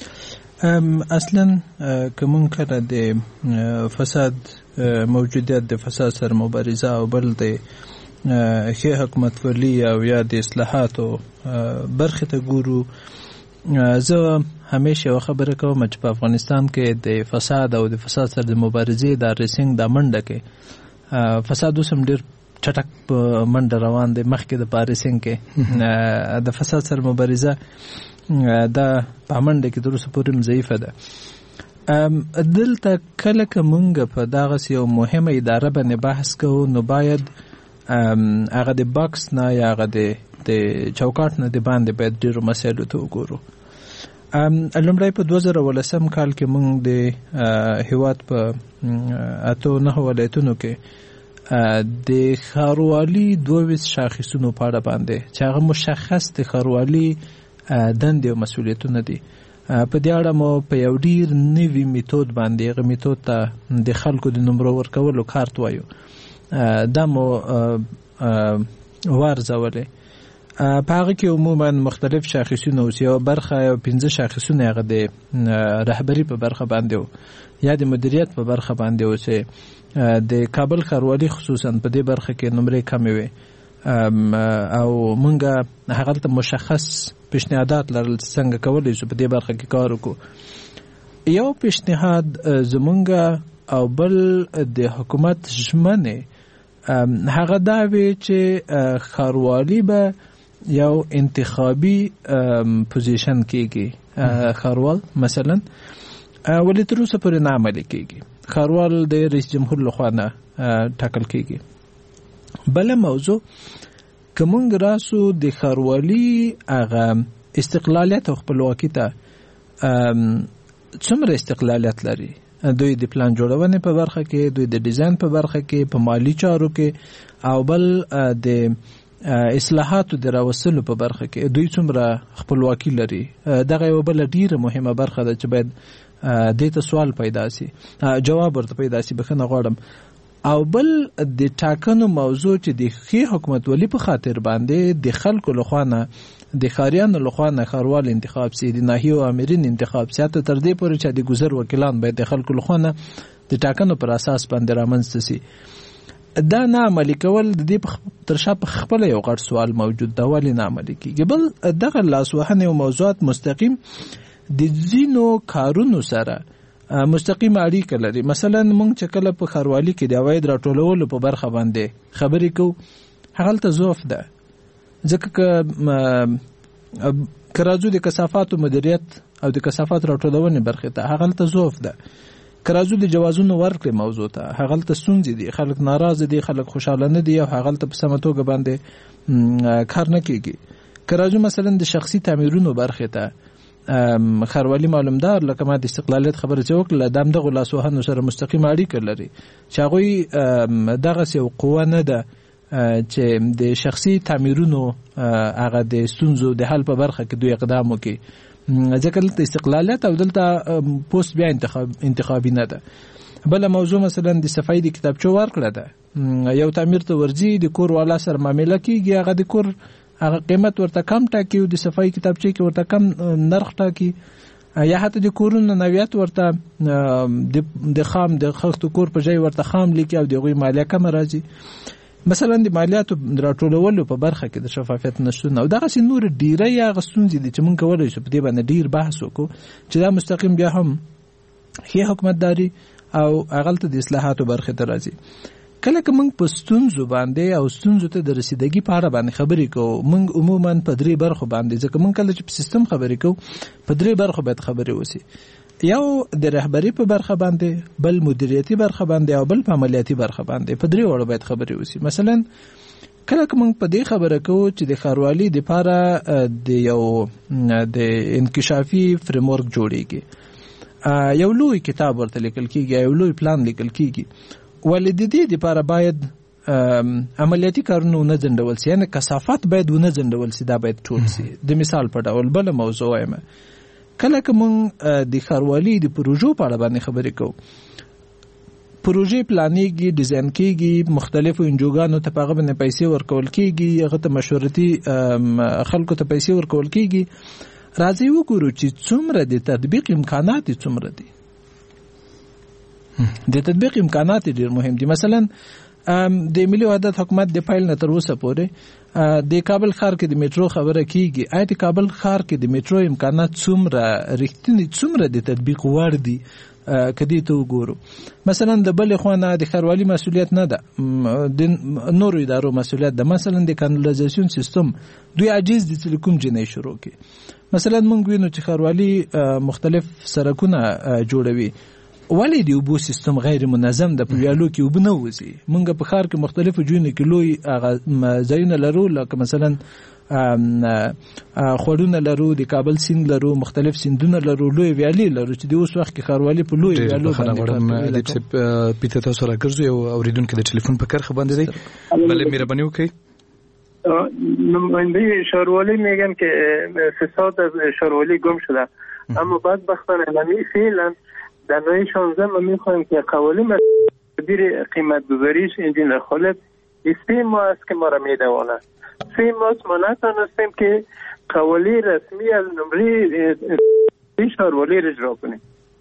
اصلا که مونږ کله د فساد موجودیت د فساد سره مبارزه او بل د ښه حکومتولي او یا د اصلاحاتو برخې ته ګورو، زه همیشه یو خبره کوم چې په افغانستان کې د فساد او د فساد سره د مبارزې د ریسنګ د منډه کې فساد اوس هم ډېر چټک په منډه روان دی. مخکې د پاریسنګ کې د فساد سره مبارزه دا په منډه کې تر اوسه پورې ضعیفه ده. دلته کله که مونږ په دغسې یو مهمه اداره باندې بحث کوو، نو باید هغه د باکس نه یا هغه د چوکاټ نه د باندې باید ډېرو مسایلو ته وګورو. لومړی په دوه زره ولسم کال کې مونږ د هېواد په اتو نهه ولایتونو کې د ښاروالي دوه ویشت شاخصونو په اړه باندې چې هغه مشخص د ښاروالي دندې او مسؤلیتونه دي، په دې اړه مو په یو ډېر نوي میتود باندې، هغه میتود ته د خلکو د نمرو ورکولو کارت وایو، دا مو وارزولې. په هغه کې عموما مختلف شاخصونه او یو برخه یو پنځه شاخصونه هغه د رهبری په برخه باندې او یا د مدیریت په برخه باندې او چې د کابل ښاروالي خصوصا په دې برخه کې نمرې کمې وي او مونږه هغه ته مشخص پیشنهادات لرل څنګه کولای شو په دې برخه کې کار وکړو. یو پیشنهاد زمونږه او بل د حکومت ژمنه هغه دا وی چې ښاروالي به یو انتخابي پوزیشن کېږي. ښاروال مثلا ولې تر اوسه پورې نه عملي کېږي، ښاروال د رئیس جمهور لخوا نه ټاکل کېږي. بله موضوع که مونږ راسو د ښاروالي هغه استقلالیت او خپلواکي ته څومره استقلالیت لري، دوی د پلان جوړونې په برخه کې، دوی د ډیزاین په برخه کې، په مالی چارو کې او بل د اصلاحاتو د راوستلو په برخه کې دوی څومره خپلواکي لري. دغه یو بل ډیره مهمه برخه ده چې باید دې ته سوال پیدا سي، جواب ورته پیدا سي. بخښنه غواړم. او بل د ټاکنو موضوع چې د ښې حکومتولي په خاطر باندې د خلکو لخوا نه د ښاریانو لخوا نه ښاروال انتخاب سي، د ناحیو امرین انتخاب سي، حتی تر دې پورې چې د ګذر وکیلان باید د خلکو لخوا نه د ټاکنو پر اساس باندې رامنځته سي. دا نه عملي کول د دې تر شا په خپله یو غټ سوال موجود ده، ولې نه عملي کېږي. بل دغه لاسوهنې او موضوعات مستقیم د ځینو کارونو سره مستقیم اړیکه لري. مثلا مونږ چې کله په ښاروالي کې د عواید راټولولو په برخه باندې خبرې کوو، هغلته ضعف ده، ځکه که راځو د کثافاتو مدیریت او د کثافات راټولونې برخې ته، هغلته ضعف ده. که راځو د جوازونو ورکړې موضوع ته، هغلته ستونزې دي، خلک ناراضه دي، خلک خوشحاله نه دي او هغلته په سمه توګه باندې کار نه کېږي. که راځو مثلا د شخصي تعمیرونو برخې ته، ښاروالي معلومدار لکه ما د استقلالیت خبره چې وکړله د همدغو لاسوهنو سره مستقیم اړیکه لري چې هغوی دغسې یو قوه نه ده چې د شخصي تعمیرونو هغه د ستونزو د حل په برخه کې دوی اقدام وکړي، ځکه دلته استقلالیت او دلته پوست بیا انتخاب انتخابي نه ده. بله موضوع مثلا د صفایي د کتابچو ورکړه ده، یو تعمیر ته ورځي، د کور والا سره معامله کېږي، هغه د کور هغه قیمت ورته کم ټاکي او د صفایي کتابچې کې ورته کم نرخ ټاکي، یا حتی د کورونو نوعیت ورته د خام د خښتو کور په ځای ورته خام لیکي او د هغوی مالیه کمه راځي. مثلا د مالیاتو راټولولو په برخه کې د شفافیت نشتون او دغسې نور ډیره هغه ستونزې دي چې موږ کولی شو په دې باندې ډیر بحث وکړو چې دا مستقیم بیا هم ښې حکومتداري او هغلته د اصلاحاتو برخې ته راځي. کله که موږ په ستونزو باندې او ستونزو ته د رسیدګي په اړه باندې خبرې کوو، موږ عموما په درې برخو باندې، ځکه موږ کله چې په سیستم خبرې کوو په درې برخو باید خبرې وسي. یو د رهبری په برخه باندې، بل مدیریتي برخه باندې او بل په عملیاتي برخه باندې. په درې وړو باید خبرې وسي. مثلا کله که موږ په دې خبره کوو چې د ښاروالي دپاره د یو د انکشافي فریم ورک جوړیږي، یو لوی کتاب ورته لیکل کېږي، یو لوی پلان لیکل کېږي، ولې د دې دپاره باید عملیاتي کارونه ونه ځنډول سي، یعنې کثافات باید ونه ځنډول سي، دا باید ټول سي. د مثال په ډول بله موضوع وایم، کله که موږ د ښاروالي د پروژو په اړه باندې خبرې کوو، پروژې پلانېږي، ډیزاین کېږي، مختلفو انجوګانو ته په هغه باندې پیسې ورکول کېږي، هغه ته مشورتي خلکو ته پیسې ورکول کېږي. راځئ وګورو چې څومره د تطبیق امکانات څومره دي. د تطبیق امکانات ډېر مهم دي. مثلا د ملي وحدت حکومت د پیل نه تر اوسه پورې د کابل ښار کې د میټرو خبره کېږي، آیا د کابل ښار کې د میټرو امکانات څومره رښتینې څومره د تطبیق وړ دي که دې ته وګورو. مثلا د بلې خوا نه د ښاروالي مسؤلیت نه ده، د نورو ادارو مسؤلیت ده. مثلا د کانالیزاسیون سیستم دوی عاجز دي چې کوم جنۍ شروع کړي. مثلا موږ وینو چې ښاروالي مختلف سړکونه جوړوي، ولې د اوبو سیستم غیر منظم ده، په ویالو کې اوبه نه وځي. موږ په ښار کې مختلفو ځایونو کې لوی ځایونه لرو، لکه مثلا خوړونه لرو، د کابل سیند لرو، مختلف سیندونه لرو، لوی ویالې لرو چې د اوس وخت کې ښاروالي په لوی ویالو باندې پیته تاسو راګرځو. یو اوریدونکي د ټلیفون په کرخه باندې دی، بله مهرباني وکړئ. نماینده ښاروالي میگن که فساد از ښاروالي گم شده، اما بدبختانه نمی فعلا در نوع شانزده ما میخوایم که قوانین مدیر قیمت گذاریش انجینر خالد اسپی ما است که ما را میدواند. سه ماه ما نتونستیم که قوالی رسمی از نمره شاروالی را اجرا کنیم.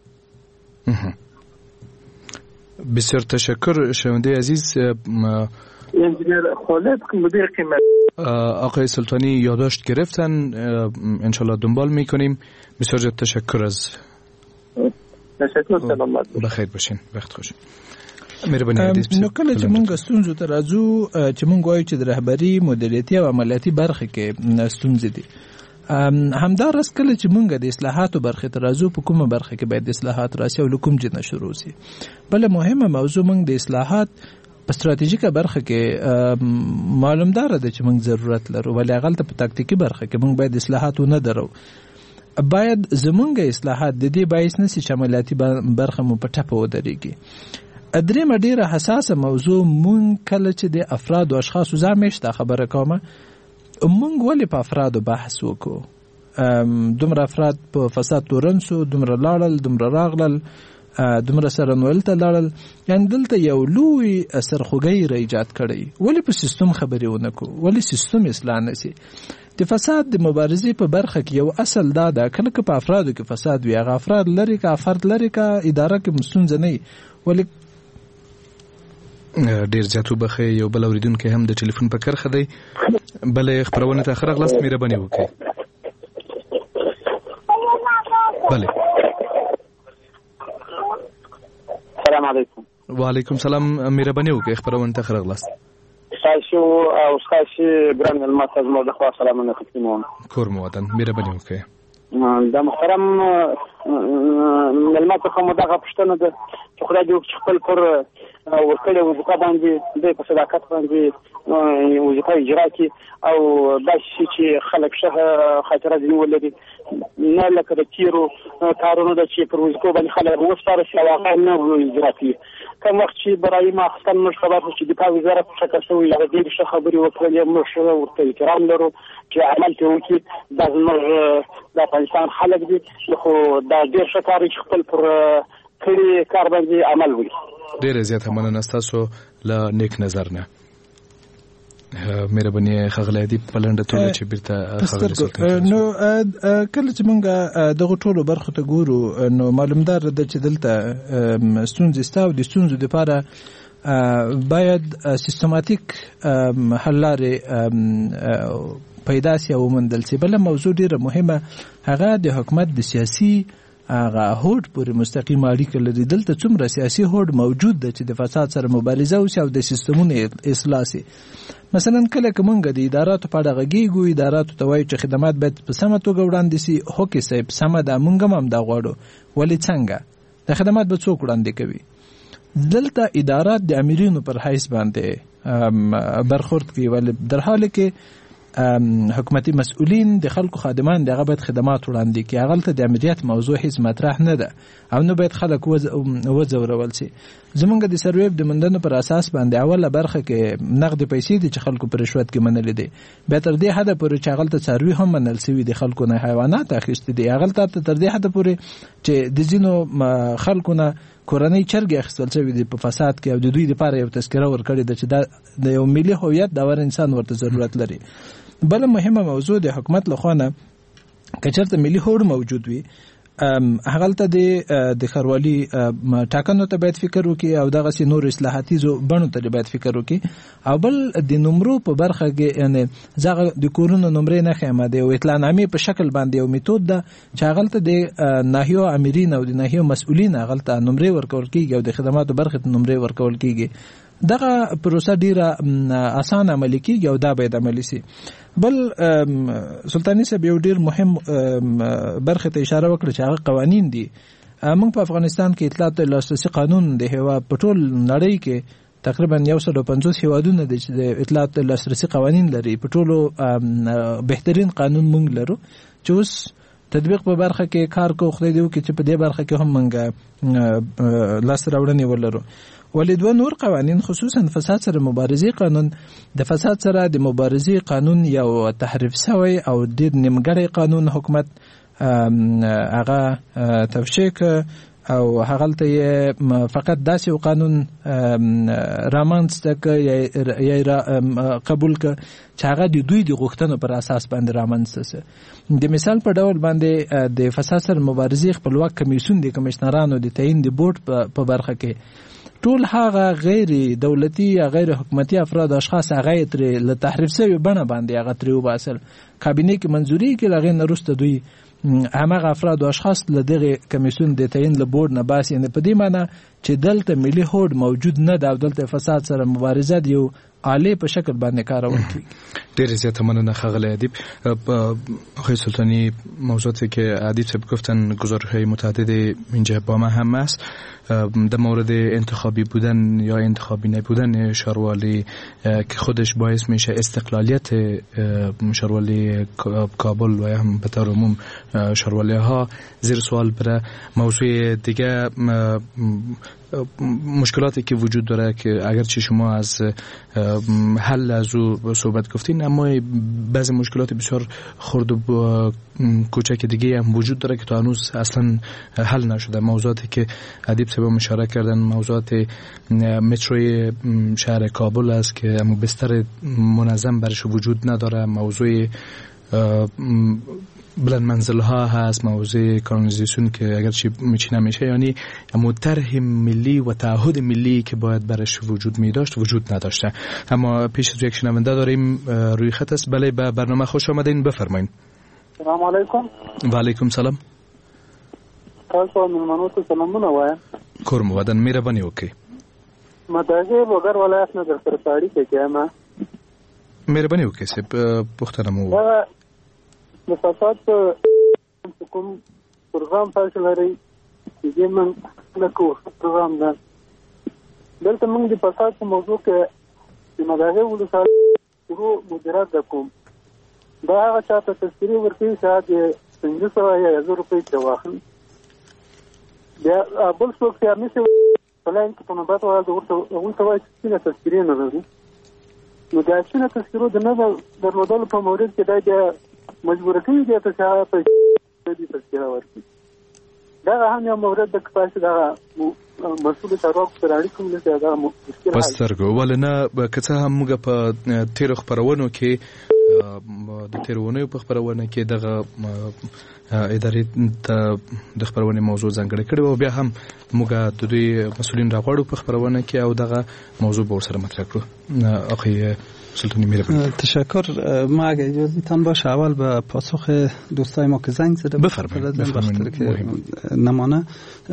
بسیار تشکر شنونده عزیز. انجینیر خالد مدیر قیمت آقای سلطانی یادداشت گرفتن، انشالله دنبال میکنیم. بسیار جد تشکر از تشکر. سلامت بخیر باشین، وقت خوش. نو کله چې مونږ ستونزو ته راځو چې مونږ وایو چې د رهبري مدیریتي او عملیاتي برخه کې ستونزې دي، همدارس کله چې مونږ د اصلاحاتو برخه ته راځو په کومه برخه کې باید اصلاحات راشي او کوم جنه شروع شي. بل مهمه موضوع مونږ د اصلاحات په ستراتیژیکه برخه کې معلوم دار ده چې مونږ ضرورت لرو، ولی غلطه په تاکتیکی برخه کې مونږ باید اصلاحات نه درو. باید زمونږ اصلاحات د دې باعث نشي چې عملیاتي برخه مو په ټپه ودرېږي. درېمه ډیره حساسه موضوع مونږ کله چې د افراد او اشخاصو زامشته خبره کومه، مونږ ولې په افرادو بحث وکړو؟ دومره افراد په فساد تورن سو، دومره لاړل، دومره راغلل، دومره سره نویل ته لاړل، یعنی دلته یو لوی سرخوږی را ایجاد کړی. ولې په سیستم خبرې ونه کړو؟ ولې سیستم اصلاح نشي؟ د فساد د مبارزې په برخه کې یو اصل دا ده، کله که په افرادو کې فساد وي، هغه افراد لري که فرد لري که اداره کې مستونزه نه وي. ولې ډیر زیاتو بخې یو بل اوریدونکو هم د ټلیفون په کرخه دی، بلې خبرونه ته خره غلست مهرباني وکړئ. بله. السلام علیکم. وعلیکم سلام، مهرباني وکړئ خبرونه ته خره غلست. تاسو او تاسو ګران الماس مو د خوا سلامونه کوم. کور مو وطن، مهرباني وکړئ. د محترم ملمات کوم دغه پښتنه ده چې خدای دې خپل پر ورکړې وظیفه باندې د په صداقت باندې وظیفه اجرا کړي او دا شي چې خلک شه خاطره دې ولري، نه لکه د تیرو کارونو د چې پر وظیفه باندې خلک وسپاره شي واقع نه اجرا کړي. کوم وخت چې برای ما خپل مشخصات چې د پاوی وزارت څخه شوی هغه دې څه خبري وکړې موږ ورته احترام لرو چې عمل ته وکړي. دا زموږ د افغانستان خلک دي، خو دا ډېر ښه کار چې خپل پر کړي کار باندې عمل وکړي. ډېر زیات مننه ستاسو له نیک نظر نه. مهرباني خغلی دی په لنډه توګه چې بیرته خبرې وکړو. نو کله چې موږ دغه ټولو برخو ته ګورو نو معلومدار ده چې دلته ستونزې شته او د ستونزو دپاره باید سیستماتیک حل لارې پیدا سي او وموندل سي. بله موضوع ډېره مهمه هغه د حکومت د سیاسي هغه هوډ پورې مستقیم اړیکه لري. دلته څومره سیاسي هوډ موجود ده چې د فساد سره مبارزه وشي او د سیستمونو اصلاح سي. مثلا کله که مونږ د اداراتو په اړه غږیږو، اداراتو ته وایو چې خدمات باید په سمه توګه وړاندې سي، هوکې صاحب سمه ده، مونږ هم همدا غواړو، ولې څنګه د خدمات به څوک وړاندې کوي؟ دلته ادارات د امیرینو پر حیث باندې برخورد کوي، ولې در حاله کې حکومتي مسؤلین د خلکو خادمان دغه باید خدمات وړاندې کړي. هغه ته د امریت موضوع هیڅ مطرح نه ده او نو باید خلک وځورول شي. زمونږ د سروې د مندنو پر اساس باندې اوله برخه کې نقد پیسې دي چې خلکو پر رشوت کې منل دي، به تر دې حد پورې چې هغه ته څاروي هم منل سوي دي، خلکو نه حیوانات اخیستي دي، هغه ته تر دې حد پورې چې د ځینو خلکو نه کورنۍ چرګ اخیستل شوی دی په فساد کې او د دوی لپاره یو تذکره ورکړې ده چې دا د یو ملي هویت داور انسان ورته ضرورت لري. بل مهمه موضوع د حکومت لخوا نه که چېرته ملي هوډ موجود وي هغلته د ښاروالي ټاکنو ته باید فکر وکړي او دغسې نور اصلاحاتیزو بڼو ته باید فکر وکړي. او بل د نمرو په برخه کې یعنې زه د کورونو نمرې نه ښیم، د یو اطلاعنامې په شکل باندې یو میتود ده چې هغلته د ناحیو امرین او د ناحیو مسؤلین هغلته نمرې ورکول کېږي او د خدماتو برخې ته نمرې ورکول کېږي. دغه پروسه ډیره اسان عملي کېږي او دا باید عملي سي. بل سلطانی صاحب یو ډیر مهم برخه ته اشاره وکړه چې هغه قوانین دي. موږ په افغانستان کې اطلاعات لاسرسي قانون د هیواد په ټول نړۍ کې تقریبا یو سل او پنځوس هیوادونه دي چې د اطلاعات لاسرسي قوانین لري. په ټولو بهترین قانون موږ لرو چې اوس تطبیق په برخه کې کار کوو. خدای دې وکړي چې په دې برخه کې هم موږ لاسته راوړنې ولرو. ولې دوه نور قوانین خصوصا فساد سره مبارزې قانون، د فساد سره د مبارزې قانون یو تحریف شوی او ډېر نیمګړی قانون حکومت هغه توشیح او هغلته فقط داسې قانون رامنځته ک یا قبول ک چې هغه د دوی د غوښتنو پر اساس باندې رامنځته سي. د مثال په ډول باندې د فساد سره مبارزې خپلواک کمیسیون د کمشنرانو د تعیین د بورډ په برخه کې ټول هغه غیر دولتي یا غیر حکومتي افراد اشخاص هغه تر له تحریف سوی بڼه باندې هغه تر وباسل کابینه کې منځوري کې لغې نه رسته دوی همغه افراد او اشخاص له دغه کمیسیون د تعیین له بورډ نه باسي. نه په دې معنی چې دلته ملي هوډ موجود نه ده او دلته فساد سره مبارزه دی او عالی په شکل باندې کارول کیږي. ډیر زیاته مننه خغل ادیب. آقای سلطانی موضوعاتی که ادیب صاحب گفتن گزارش‌های متعدد اینجا با ما هم است در مورد انتخابی بودن یا انتخابی نبودن شاروالی که خودش باعث میشه استقلالیت شاروالی کابل و هم به طور عموم شاروالی ها زیر سوال بره. موضوع دیگه مشکلاتی که وجود داره که اگرچه شما از حل از او صحبت گفتین اما بعضی مشکلات بسیار خرد و کوچک دیگه هم وجود داره که تا هنوز اصلا حل نشده. موضوعاتی که ادیب صاحب اشاره کردن موضوعات متروی شهر کابل است که اما بستر منظم برش وجود نداره، موضوع بلند منزل ها هست، موضوع کانالیزاسیون که اگرچه میچینه میشه یعنی اما طرح ملی و تعهد ملی که باید برش وجود می داشت وجود نداشته. اما پیش از یک شنونده داریم روی خط است. بله به برنامه خوش آمدین، بفرمایید. سلام علیکم. و علیکم سلام. تاسو مېلمنو ته سلامونه وایم. کور مو ودان مهرباني وکړئ. مداګه وګر ولایت نه در سره اړیکه کوم. مهرباني وکړئ چې پوښتنه مو د فساد کوم پروګرام تاسو لري چې من نه کوم پروګرام ده. دلته موږ د فساد په موضوع کې د مداګه ولسوالۍ شروع مدیریت کوم. دا هغه چاته تذکیري ورکړي چې څنګه سوه یا زر روپۍ ته واخلي. بیا بل څوک چې همیشه پلاین کې په نوبت وایي ورته ورته وایي چې څنګه تذکیرې نه لري. نو د څنګه تذکیرو د نه درلودلو په مورد کې دا د مجبور کوي چې تاسو په دې تذکیره ورکړي. دا هم یو مورد د کفایت دا مسؤل چارواکو سره اړیکه ولري. دا مشکل پسترګو ولنه کڅه هم موږ په تیر خبرونو کې د تیرونې په خبرونه کې دغه ادارې د خبرونه موضوع ځانګړی کړو او بیا هم موږ د دوی مسؤلین راغړو په خبرونه کې او دغه موضوع به سره مطرح کړو. آقای سلطانی میربانی تشکر. ما اگه اجازه تان باشه اول به پاسخ دوستای ما که زنگ زده بفرمایید که نمانه.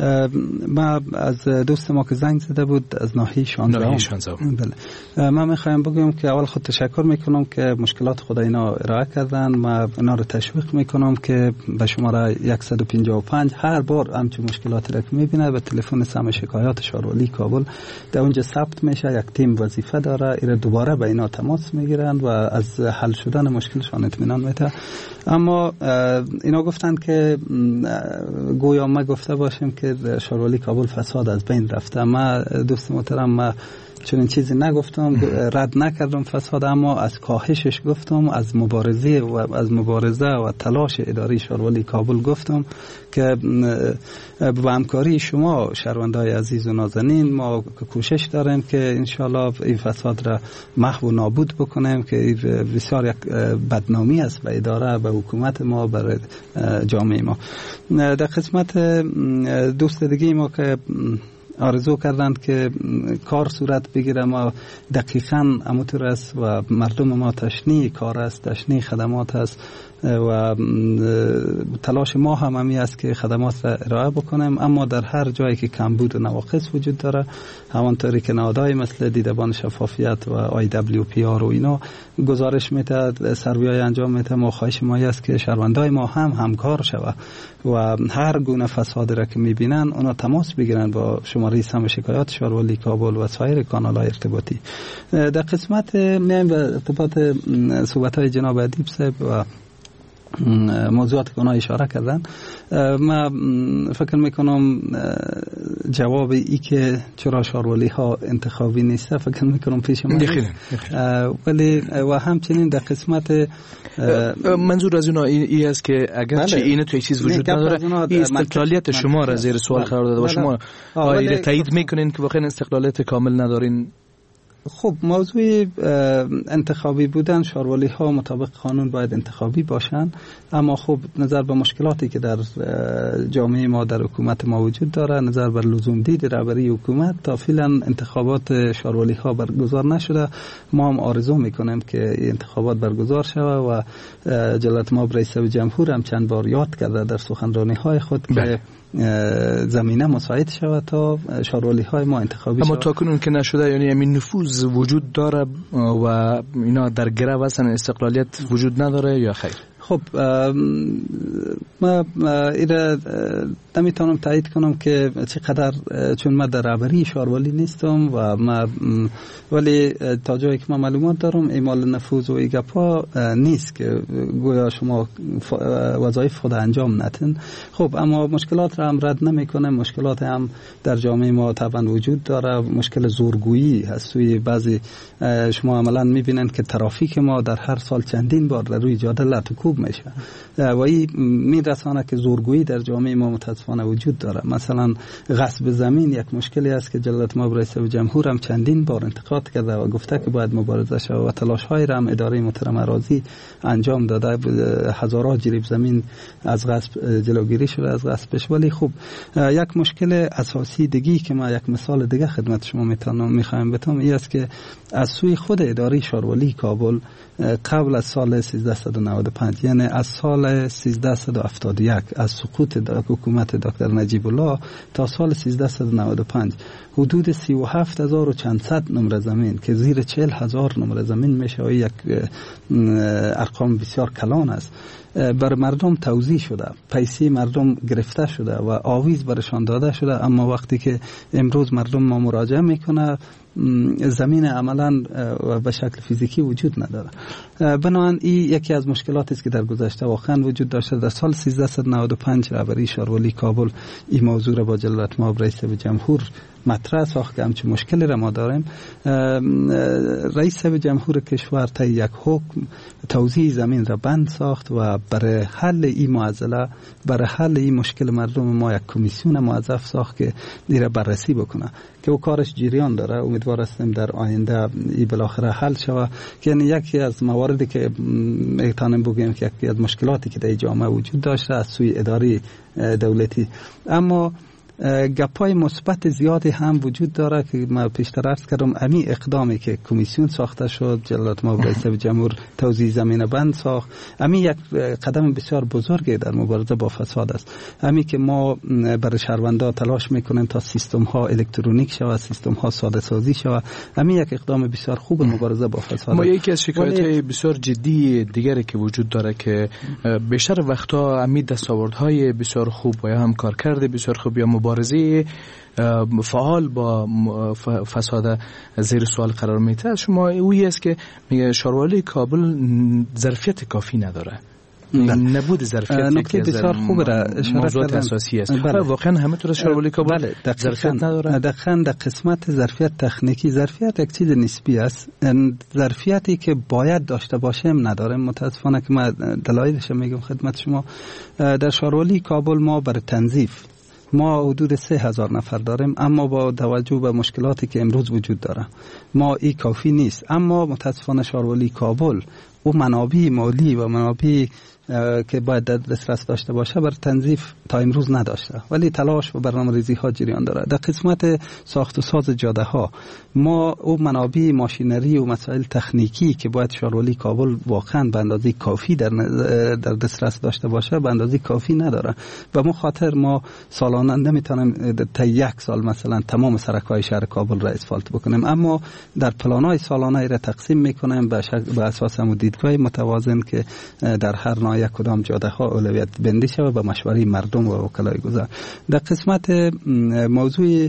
ما از دوست ما که زنگ زده بود از ناحیه شانزده بله من میخوایم بگم که اول خود تشکر میکنم که مشکلات خود اینا ارائه کردن. ما اینا رو تشویق میکنم که به شماره صد و پنجاه و پنج هر بار همچون مشکلاتی را که میبینه به تلفن سم شکایات شاروالی کابل در اونجا ثبت میشه. یک تیم وظیفه داره اینا دوباره به اینا تماس میگیرن و از حل شدن مشکلشان اطمینان میده. اما اینا گفتن که گویا ما گفته باشیم که شاروالی کابل فساد از بین رفته. ما دوست محترم ما چون چیزی نگفتم، رد نکردم فساد، اما از کاهشش گفتم، از مبارزه و از مبارزه و تلاش اداری شاروالی کابل گفتم که با همکاری شما شهروندای عزیز و نازنین ما کوشش داریم که انشالله این فساد را محو و نابود بکنیم که بسیار یک بدنامی است به اداره، به حکومت ما، برای جامعه ما. در قسمت دوست دیگه ما که آرزو کردند که کار صورت بگیره، ما دقیقاً همونطور است و مردم ما تشنی کار است، تشنی خدمات است و تلاش ما هم همی است که خدمات را ارائه بکنیم. اما در هر جایی که کمبود و نواقص وجود داره، همانطوری که نهادهای مثل دیدبان شفافیت و آی دبلیو پی آر و اینا گزارش میده، سروی‌های انجام میده، ما خواهش ما است که شهروندای ما هم همکار شود و هر گونه فساد را که میبینن اونا تماس بگیرن با شماره سم شکایات شاروالی کابل و سایر کانال‌های ارتباطی. در قسمت میایم به ارتباط صحبت‌های جناب ادیب صاحب و موضوعات که اونا اشاره کردن. من فکر میکنم جواب ای که چرا شاروالی ها انتخابی نیست فکر میکنم پیش من ولی و همچنین در قسمت منظور از اونا ای است که اگر چه اینه توی چیز وجود نداره این استقلالیت شما را زیر سوال قرار داده و شما آیا تایید میکنین که واقعا استقلالیت کامل ندارین؟ خب موضوع انتخابی بودن شاروالی ها مطابق قانون باید انتخابی باشن، اما خب نظر به مشکلاتی که در جامعه ما در حکومت ما وجود داره، نظر بر لزوم دید رهبری حکومت تا فعلا انتخابات شاروالی ها برگزار نشده. ما هم آرزو میکنیم که انتخابات برگزار شود و جلالت مآب رئیس جمهور هم چند بار یاد کرده در سخنرانی های خود که زمینه مساعد شود تا شاروالی های ما انتخابی اما تا کنون که نشده، یعنی همین نفوذ وجود داره و اینا در گره هستن، استقلالیت وجود نداره یا خیر؟ خب ما ایره نمیتونم تایید کنم که چقدر، چون من در رهبری شاروالی نیستم و ما ولی تا جایی که ما معلومات دارم اعمال نفوذ و ایگپا نیست که گویا شما وظایف خود انجام ندین. خب اما مشکلات را هم رد نمیکنه، مشکلات هم در جامعه ما طبعا وجود داره. مشکل زورگویی هست سوی بعضی، شما عملا میبینن که ترافیک ما در هر سال چندین بار در روی جاده لطوکوب میشه و این میرسانه که زورگویی در جامعه ما متاسفانه وجود داره. مثلا غصب زمین یک مشکلی است که جلالت مآب رئیس جمهور هم چندین بار انتقاد کرده و گفته که باید مبارزه شود و تلاش‌هایی را هم اداره محترم اراضی انجام داده. هزارات جریب زمین از غصب جلوگیری شده از غصبش. ولی خب یک مشکل اساسی دیگه که ما یک مثال دیگه خدمت شما میتونم میخوایم بتم این است که از سوی خود اداره شاروالی کابل قبل از سال سیزده نود و پنج، یعنی از سال سیزده هفتاد و یک، از سقوط حکومت دکتر نجیب الله تا سال سیزده نود و پنج، حدود سی و هفت هزار و چند صد نمره زمین که زیر چهل هزار نمره زمین میشه و یک ارقام بسیار کلان است بر مردم توزیع شده، پیسه مردم گرفته شده و آویز برشان داده شده. اما وقتی که امروز مردم ما مراجعه میکنه زمین عملا به شکل فیزیکی وجود نداره. بنابراین این یکی از مشکلاتی است که در گذشته واقعا وجود داشته. در سال سیزده نود و پنج رهبری شاروالی کابل این موضوع را با جلالت مآب رئیس جمهور مطرح ساخت که همچین مشکلی را ما داریم. رئیس جمهور کشور تا یک حکم توزیع زمین را بند ساخت و برای حل این معضله، برای حل این مشکل مردم ما یک کمیسیون موظف ساخت که این را بررسی بکنه که او کارش جریان داره. امیدوار هستیم در آینده این بالاخره حل شود. که یعنی یکی از مواردی که میتونیم بگیم که یکی از مشکلاتی که در جامعه وجود داشته از سوی اداره دولتی. اما گپای مثبت زیادی هم وجود داره که ما پیشتر عرض کردم. امی اقدامی که کمیسیون ساخته شد، جلالت مآب رئیس جمهور توزیع زمین بند ساخت، امی یک قدم بسیار بزرگی در مبارزه با فساد است. امی که ما برای شهروندان تلاش میکنیم تا سیستم ها الکترونیک شود، سیستم ها ساده سازی شود، امی یک اقدام بسیار خوب مبارزه با فساد. ما یکی از شکایت های بسیار جدی دیگری که وجود داره که بیشتر وقتا امی دستاوردهای بسیار خوب و یا هم کارکرد بسیار خوب یا مبارزه فعال با فساد زیر سوال قرار میده. شما اویی است که میگه شاروالی کابل ظرفیت کافی نداره. نبود ظرفیت نکته بسیار خوب را اشاره کردن، اساسی است. بله. واقعا همه طور شاروالی کابل بله. ظرفیت نداره. دقیقاً در قسمت ظرفیت تکنیکی، ظرفیت یک چیز نسبی است. ظرفیتی که باید داشته باشیم نداریم. متاسفانه که ما دلایلش میگم خدمت شما. در شاروالی کابل ما بر تنظیف ما حدود سه هزار نفر داریم، اما با توجه به مشکلاتی که امروز وجود داره ما این کافی نیست. اما متاسفانه شاروالی کابل او منابع مالی و منابع که باید دسترس داشته باشه بر تنظیف تا امروز نداشته، ولی تلاش و برنامه‌ریزی ها جریان داره. در قسمت ساخت و ساز جاده ها ما او منابع ماشینری و مسائل تکنیکی که باید شاروالی کابل واقعا به اندازه کافی در در دسترس داشته باشه به اندازه کافی نداره. و ما خاطر ما سالانه نمیتونیم تا یک سال مثلا تمام سرک‌های شهر کابل را اسفالت بکنیم، اما در پلان‌های سالانه را تقسیم میکنیم به به اساس مدیریت دیدگاه متوازن که در هر ناحیه کدام جاده ها اولویت بندی شود به مشوره مردم و وکلای گذار. در قسمت موضوع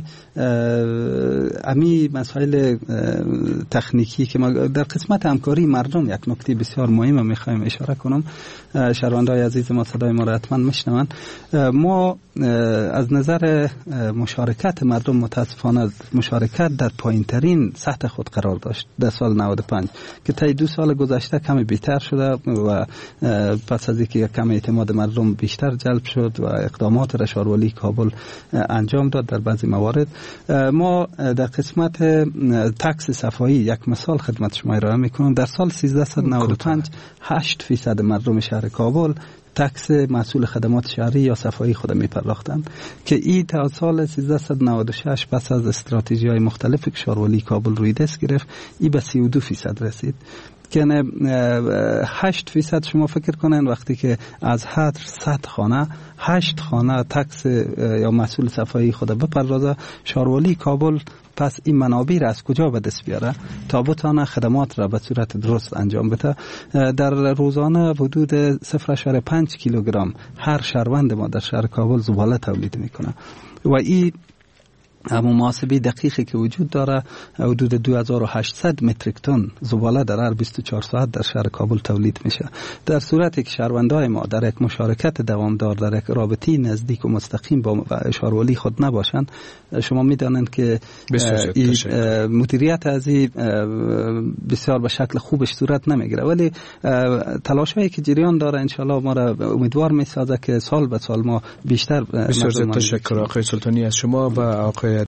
امی مسائل تکنیکی که ما در قسمت همکاری مردم یک نکته بسیار مهم میخوایم اشاره کنم. شنونده‌های عزیز ما صدای ما را حتما میشنوند. ما از نظر مشارکت مردم متاسفانه مشارکت در پایینترین سطح خود قرار داشت در سال نود و پنج که تا دو سال گذشته کمی بهتر شده و پس از اینکه کم اعتماد مردم بیشتر جلب شد و اقدامات را شاروالی کابل انجام داد در بعضی موارد. ما در قسمت تکس صفایی یک مثال خدمت شما ارائه میکنم. در سال سیزده نود و پنج هشت فیصد مردم شهر کابل تکس مسئول خدمات شهری یا صفایی خود می پرداختند که این تا سال سیزده نود و شش پس از استراتژی های مختلف که شاروالی کابل روی دست گرفت این به سی و دو فیصد رسید. که هشت فیصد شما فکر کنین وقتی که از هر صد خانه هشت خانه تکس یا مسئول صفایی خود بپردازه، شاروالی کابل پس این منابع را از کجا به دست بیاره تا بتانه خدمات را به صورت درست انجام بده؟ در روزانه حدود صفر ممیز پنج کیلوگرم هر شهروند ما در شهر کابل زباله تولید میکنه و این اما محاسبه دقیقی که وجود داره حدود دو هزار و هشتصد متریک تن زباله در هر بیست و چهار ساعت در شهر کابل تولید میشه. در صورتی که شهروندان ما در یک مشارکت دوامدار در یک رابطه نزدیک و مستقیم با شاروالی خود نباشند، شما میدانند که مدیریت از این بسیار به شکل خوبش صورت نمیگیره. ولی تلاشایی که جریان داره انشالله ما را امیدوار میسازه که سال به سال ما بیشتر. بسیار تشکر آقای سلطانی از شما و آقای